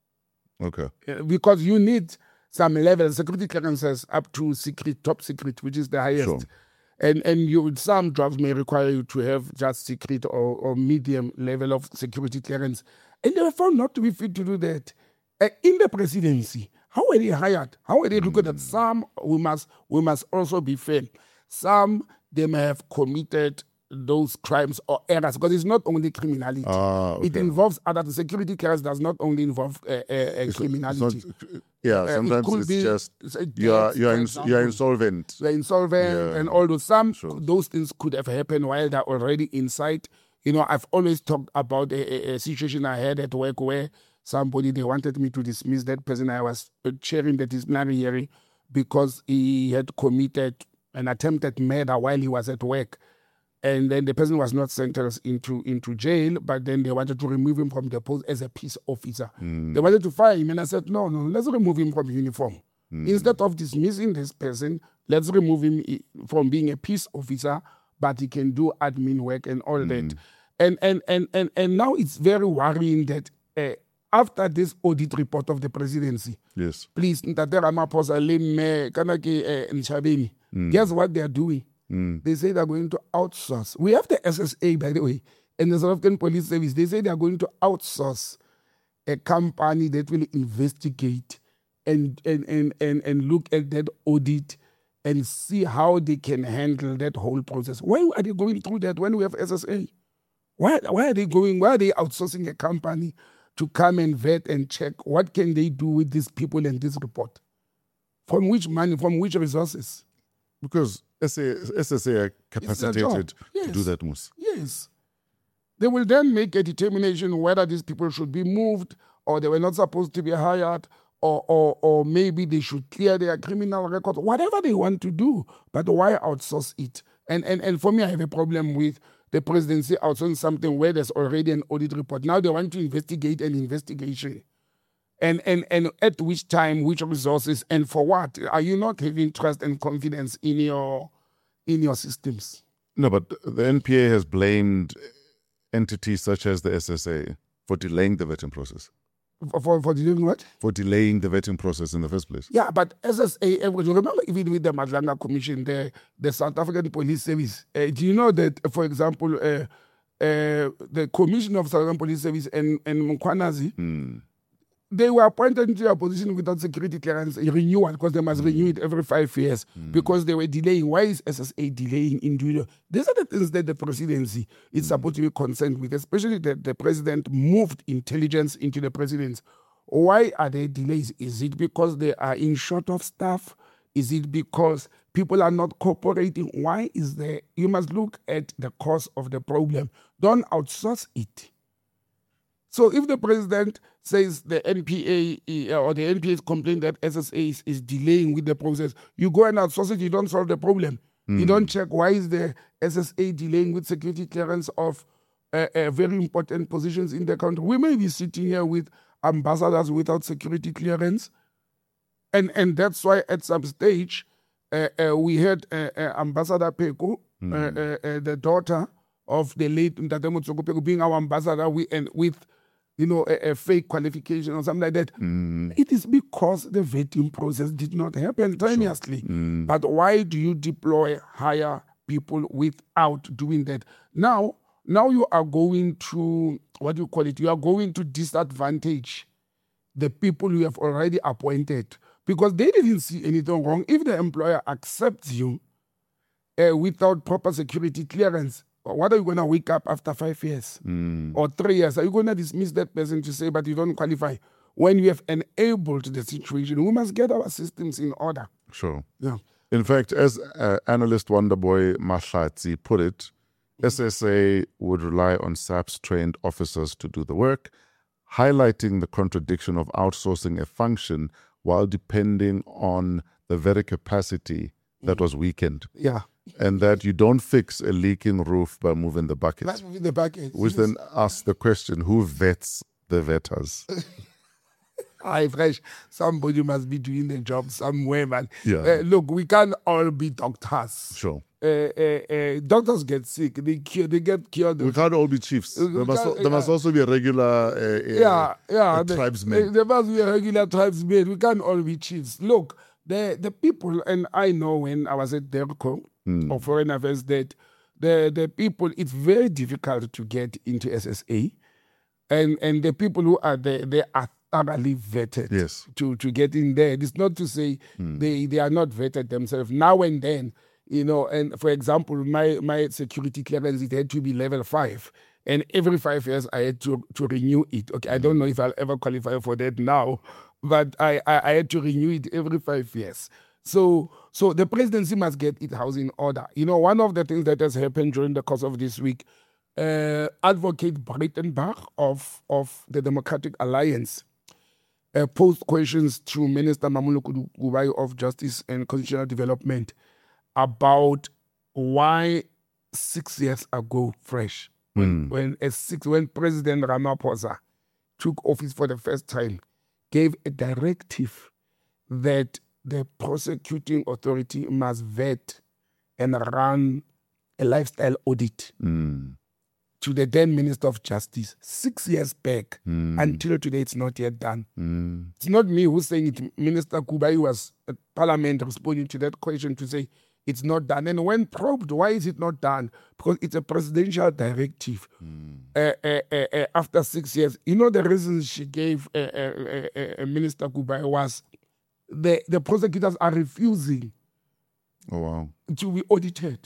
Okay. Uh, because you need some level. Security clearances up to secret, top secret, which is the highest. Sure. And and you some jobs may require you to have just secret or, or medium level of security clearance. And they were found not to be fit to do that. Uh, in the presidency, how were they hired? How were they recruited? Some, we must we must also be fair. Some, they may have committed those crimes or errors, because it's not only criminality. Ah, It okay. involves other. The security clearance does not only involve uh, uh, uh, It's not- criminality. it's not- yeah, Uh, it sometimes could it's be- just it's a you are debt, you are for ins- you are example. insolvent. They're insolvent Yeah. and all those. Some Sure. those things could have happened while they're already inside. You know, I've always talked about a, a, a situation I had at work where somebody, they wanted me to dismiss that person. I was uh, chairing the disciplinary hearing because he had committed an attempted murder while he was at work. And then the person was not sentenced into, into jail, but then they wanted to remove him from the post as a peace officer. They wanted to fire him, and I said, no, no, let's remove him from uniform. Instead of dismissing this person, let's remove him i- from being a peace officer, but he can do admin work and all that. And, and, and, and, and now it's very worrying that uh, after this audit report of the presidency, Yes. please, Ntate Ramaphosa le mme kana ke, eh, Nchabeni, guess what they are doing? They say they're going to outsource. We have the S S A, by the way, and the South African Police Service. They say they are going to outsource a company that will investigate and and, and, and, and look at that audit and see how they can handle that whole process. Why are they going through that when we have S S A? Why, why are they going, why are they outsourcing a company to come and vet and check what can they do with these people and this report? From which money, from which resources? Because S S A are capacitated to do Yes. that, Mus. Yes. They will then make a determination whether these people should be moved or they were not supposed to be hired or, or, or maybe they should clear their criminal record, whatever they want to do. But why outsource it? And, and, and for me, I have a problem with the presidency outsourcing something where there's already an audit report. Now they want to investigate an investigation. And, and, and at which time, which resources, and for what? Are you not having trust and confidence in your, in your systems? No, but the N P A has blamed entities such as the S S A for delaying the vetting process, For, for, for doing what? for delaying the vetting process in the first place. Yeah, but S S A, everybody, remember even with the Madlanga Commission, the, the South African Police Service, uh, do you know that, for example, uh, uh, the Commission of South African Police Service and, and Mkwanazi, they were appointed into a position without security clearance renewal because they must renew it every five years because they were delaying. Why is S S A delaying in doing it? These are the things that the presidency is supposed to be concerned with, especially that the president moved intelligence into the presidency. Why are there delays? Is it because they are in short of staff? Is it because people are not cooperating? Why is there? You must look at the cause of the problem. Don't outsource it. So if the president says the N P A uh, or the N P A's complaint that S S A is, is delaying with the process, you go and outsource it, you don't solve the problem. You don't check why is the S S A delaying with security clearance of uh, uh, very important positions in the country. We may be sitting here with ambassadors without security clearance. And and that's why at some stage, uh, uh, we had uh, uh, Ambassador Peko, uh, uh, uh, the daughter of the late Ntate Motsoko Peko, being our ambassador we, and with you know, a, a fake qualification or something like that. It is because the vetting process did not happen timely. But why do you deploy, hire people without doing that? Now, now you are going to, what do you call it? You are going to disadvantage the people you have already appointed because they didn't see anything wrong. If the employer accepts you uh, without proper security clearance, what are you going to wake up after five years or three years? Are you going to dismiss that person to say, but you don't qualify? When you have enabled the situation, we must get our systems in order. Sure. Yeah. In fact, as uh, analyst Wonderboy Mahlatsi put it, S S A would rely on S A P's trained officers to do the work, highlighting the contradiction of outsourcing a function while depending on the very capacity that was weakened. Yeah. And that you don't fix a leaking roof by moving the bucket. That's moving the bucket. Which then asks the question, who vets the vetters? Hi, Fresh. Somebody must be doing the job somewhere, man. Yeah. Uh, look, we can't all be doctors. Sure. Uh, uh, uh, doctors get sick. They cure, they get cured. We can't all be chiefs. We There must, can't- there must yeah. also be a regular uh, uh, yeah, yeah. uh, the- tribesmen. There must be a regular tribesmen. We can't all be chiefs. Look, the the people, and I know when I was at DERCO or Foreign Affairs, that the the people, it's very difficult to get into S S A, and and the people who are there, they are thoroughly vetted Yes. to to get in there. It's not to say they they are not vetted themselves. Now and then, you know, and for example, my my security clearance, it had to be level five. And every five years I had to, to renew it. Okay, I don't know if I'll ever qualify for that now, but I, I, I had to renew it every five years. So so the presidency must get its house in order. You know, one of the things that has happened during the course of this week, uh, Advocate Breitenbach of, of the Democratic Alliance uh, posed questions to Minister Mamuluku Gubai of Justice and Constitutional Development about why six years ago, fresh, when when, a six, when President Ramaphosa took office for the first time, gave a directive that the prosecuting authority must vet and run a lifestyle audit Mm. to the then Minister of Justice six years back. Mm. Until today, it's not yet done. Mm. It's not me who's saying it. Minister Kubai was at Parliament responding to that question to say it's not done. And when probed, why is it not done? Because it's a presidential directive. Mm. Uh, uh, uh, uh, after six years, you know the reasons she gave uh, uh, uh, uh, Minister Kubai was the, the prosecutors are refusing Oh, wow. to be audited.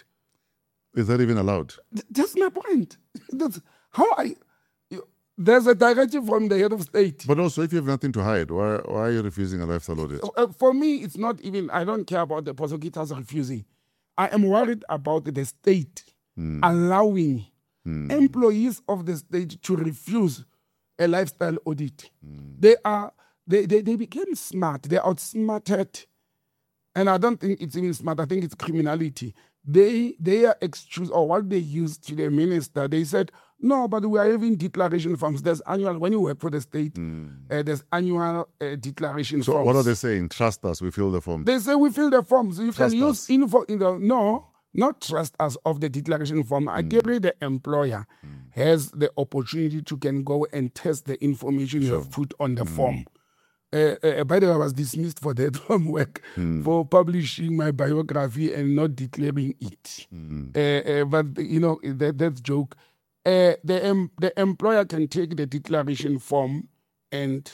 Is that even allowed? Th- That's my point. That's how I. you- There's a directive from the head of state. But also, if you have nothing to hide, why, why are you refusing a lifestyle audit? Uh, for me, it's not even, I don't care about the prosecutors refusing. I am worried about the state allowing employees of the state to refuse a lifestyle audit. They are, they, they, they became smart. They outsmarted. And I don't think it's even smart. I think it's criminality. They, their excuse or what they used to the minister, they said, no, but we are having declaration forms. There's annual, when you work for the state, uh, there's annual uh, declaration So forms. what are they saying? Trust us, we fill the form. They say we fill the forms. You Trust can use us. info in the no, not trust us of the declaration form. I agree the employer has the opportunity to can go and test the information you have put on the form. Uh, uh, by the way, I was dismissed for that from work for publishing my biography and not declaring it. Uh, uh, but you know that that's joke. Uh, the em- the employer can take the declaration form and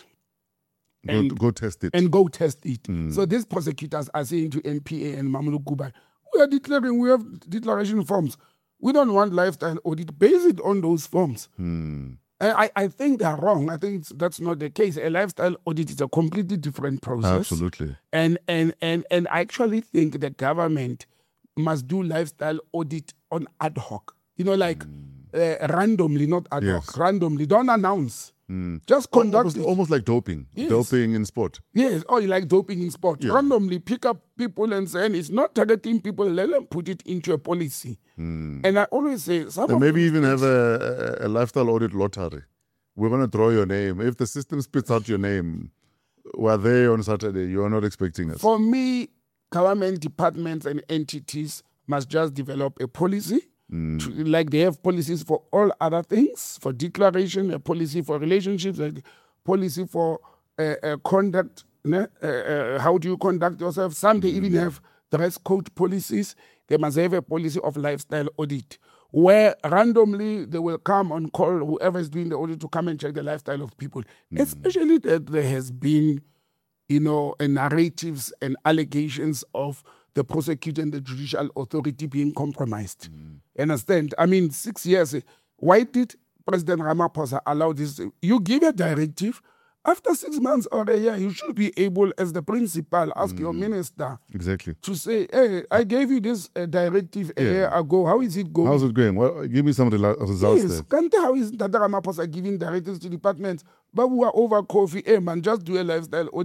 Go, and go test it. and go test it. So these prosecutors are saying to M P A and Mamulu Kubai, we are declaring, we have declaration forms. We don't want lifestyle audit. Base it on those forms. Hmm. And I, I think they're wrong. I think it's, that's not the case. A lifestyle audit is a completely different process. Absolutely. And, and, and, and I actually think the government must do lifestyle audit on ad hoc. You know, like uh, randomly, not ad hoc. Yes. Randomly. Don't announce. Just conduct Almost, it. almost like doping. Yes. Doping in sport. Yes, or you like doping in sport. Yeah. Randomly pick up people and say, and it's not targeting people, let them put it into a policy. And I always say, some And of maybe these even things- have a, a, a lifestyle audit lottery. We're going to draw your name. If the system spits out your name, we're there on Saturday. You are not expecting us. For me, government departments and entities must just develop a policy, to, like they have policies for all other things, for declaration, a policy for relationships, a policy for uh, uh, conduct, ne? uh, uh, how do you conduct yourself. Some they even have dress code policies. They must have a policy of lifestyle audit, where randomly they will come on call whoever is doing the audit to come and check the lifestyle of people. Especially that there has been, you know, uh, narratives and allegations of the prosecutor and the judicial authority being compromised. Understand? I mean, six years. Why did President Ramaphosa allow this? You give a directive. After six months or a year, you should be able, as the principal, ask your minister Exactly. to say, hey, I gave you this uh, directive a Yeah. year ago. How is it going? How's it going? Well, give me some rela- results Yes, there. can't how is Tata Ramaphosa giving directives to departments? But we are over coffee, hey man, just do a lifestyle audit.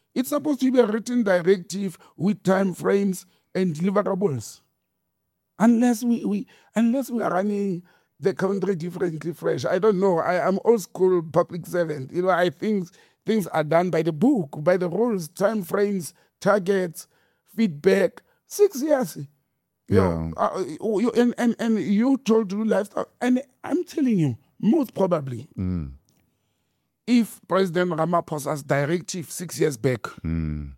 It's supposed to be a written directive with time frames and deliverables. Unless we, we unless we are running the country differently, fresh. I don't know. I am old school public servant. You know, I think things are done by the book, by the rules, time frames, targets, feedback. Six years. You Yeah. know, uh, you, and, and, and you told you lifestyle. And I'm telling you, most probably, Mm. if President Ramaphosa's directive six years back Mm.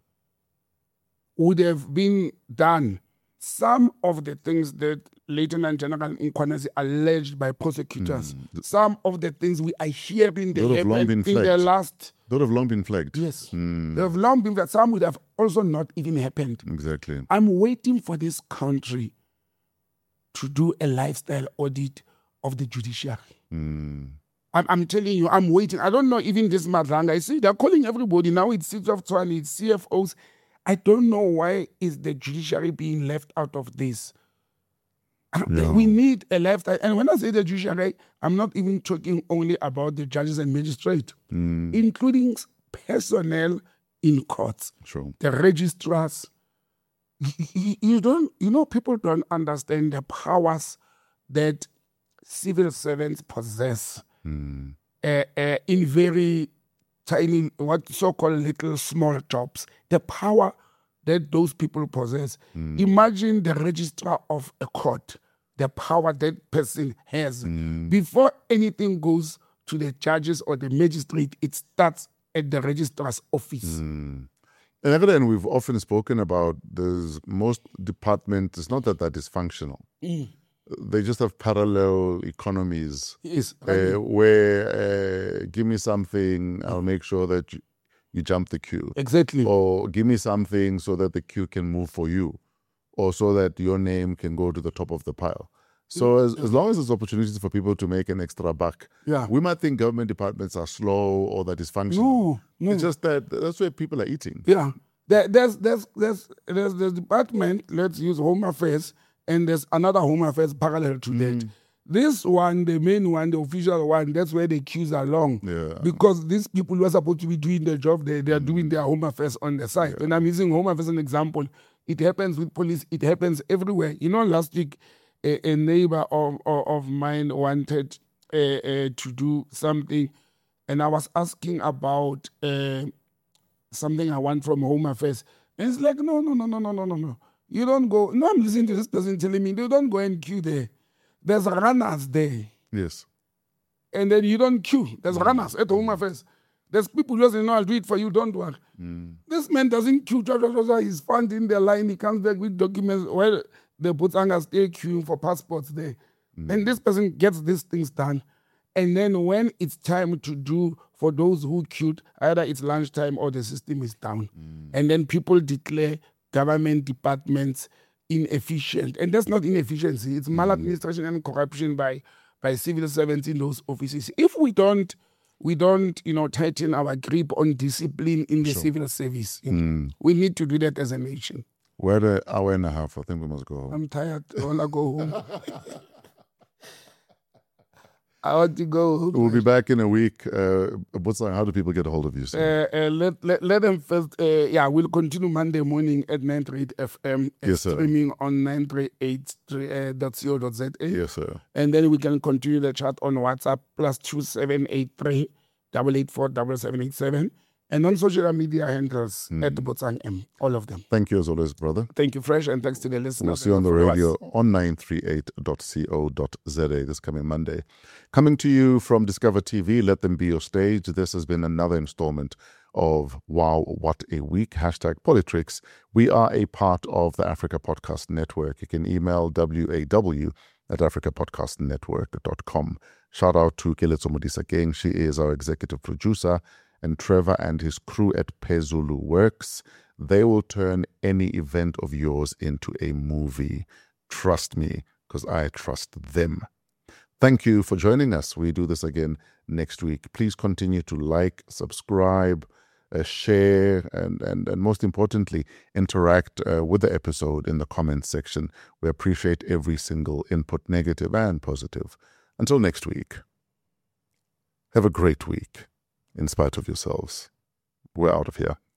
would have been done, some of the things that Lieutenant General Nkwanezi alleged by prosecutors, some of the things we are hearing they Would have long happened been in the flagged. last, They would have long been flagged. yes, Mm. they have long been that some would have also not even happened. Exactly. I'm waiting for this country to do a lifestyle audit of the judiciary. Mm. I'm, I'm telling you, I'm waiting. I don't know even this Madlanga. I see they're calling everybody now. It's Chiefs of Tshwane, it's C F Os. I don't know why is the judiciary being left out of this. Yeah. We need a lifestyle. And when I say the judiciary, I'm not even talking only about the judges and magistrates, Mm. including personnel in courts, True. the registrars. You- You, you don't, you know, people don't understand the powers that civil servants possess Mm. uh, uh, in very tiny, what so-called little small jobs. The power that those people possess. Imagine the registrar of a court, the power that person has. Before anything goes to the judges or the magistrate, it starts at the registrar's office. Mm. And again, we've often spoken about there's most departments, it's not that they're dysfunctional. Mm. They just have parallel economies Yes. uh, where uh, give me something, I'll make sure that you, you jump the queue. Exactly. Or give me something so that the queue can move for you. Or so that your name can go to the top of the pile. So as, as long as there's opportunities for people to make an extra buck, Yeah. we might think government departments are slow or that dysfunctional. No, no. It's just that that's where people are eating. Yeah. There, there's, there's, there's, there's the department, let's use Home Affairs, and there's another Home Affairs parallel to that. This one, the main one, the official one, that's where the queues are long. Yeah. Because these people who are supposed to be doing their job, they, they are doing their Home Affairs on the side. And I'm using Home Affairs as an example. It happens with police. It happens everywhere. You know, last week, a, a neighbor of, of, of mine wanted uh, uh, to do something, and I was asking about uh, something I want from Home Affairs. And it's like, no, no, no, no, no, no, no, no. You don't go. No, I'm listening to this person telling me, you don't go and queue there. There's runners there. Yes. And then you don't queue. There's runners at Home Affairs. There's people who say, no, I'll do it for you, don't worry. This man doesn't queue. He's found in the line. He comes back with documents. Well, the Botsanga stay queuing for passports there. Then this person gets these things done. And then when it's time to do for those who queued, either it's lunchtime or the system is down. And then people declare government departments inefficient. And that's not inefficiency. It's maladministration and corruption by, by civil servants in those offices. If we don't we don't, you know, tighten our grip on discipline in the civil service, you know, we need to do that as a nation. We're at an hour and a half. I think we must go home. I'm tired. I want to go home. I want to go home. We'll be back in a week. Uh, Botsang, how do people get a hold of you? Sir? Uh, uh, let, let let them first. Uh, yeah, we'll continue Monday morning at nine thirty-eight F M. Yes, sir. Streaming on nine three eight dot co dot za. Yes, sir. And then we can continue the chat on WhatsApp plus two seven eight three double eight four double seven eight seven, and on social media handles at Botsang M. All of them. Thank you as always, brother. Thank you, Fresh, and thanks to the listeners. We'll see you on the and followers. radio on nine three eight dot co dot za this coming Monday. Coming to you from Discover T V, let them be your stage. This has been another installment of Wow, What a Week, hashtag Politrix. We are a part of the Africa Podcast Network. You can email W A W at africa podcast network dot com. Shout out to Keletso Modisa Gang. She is our executive producer. And Trevor and his crew at Pezulu Works. They will turn any event of yours into a movie. Trust me, because I trust them. Thank you for joining us. We do this again next week. Please continue to like, subscribe, uh, share, and, and, and most importantly, interact uh, with the episode in the comments section. We appreciate every single input, negative and positive. Until next week, have a great week in spite of yourselves. We're out of here.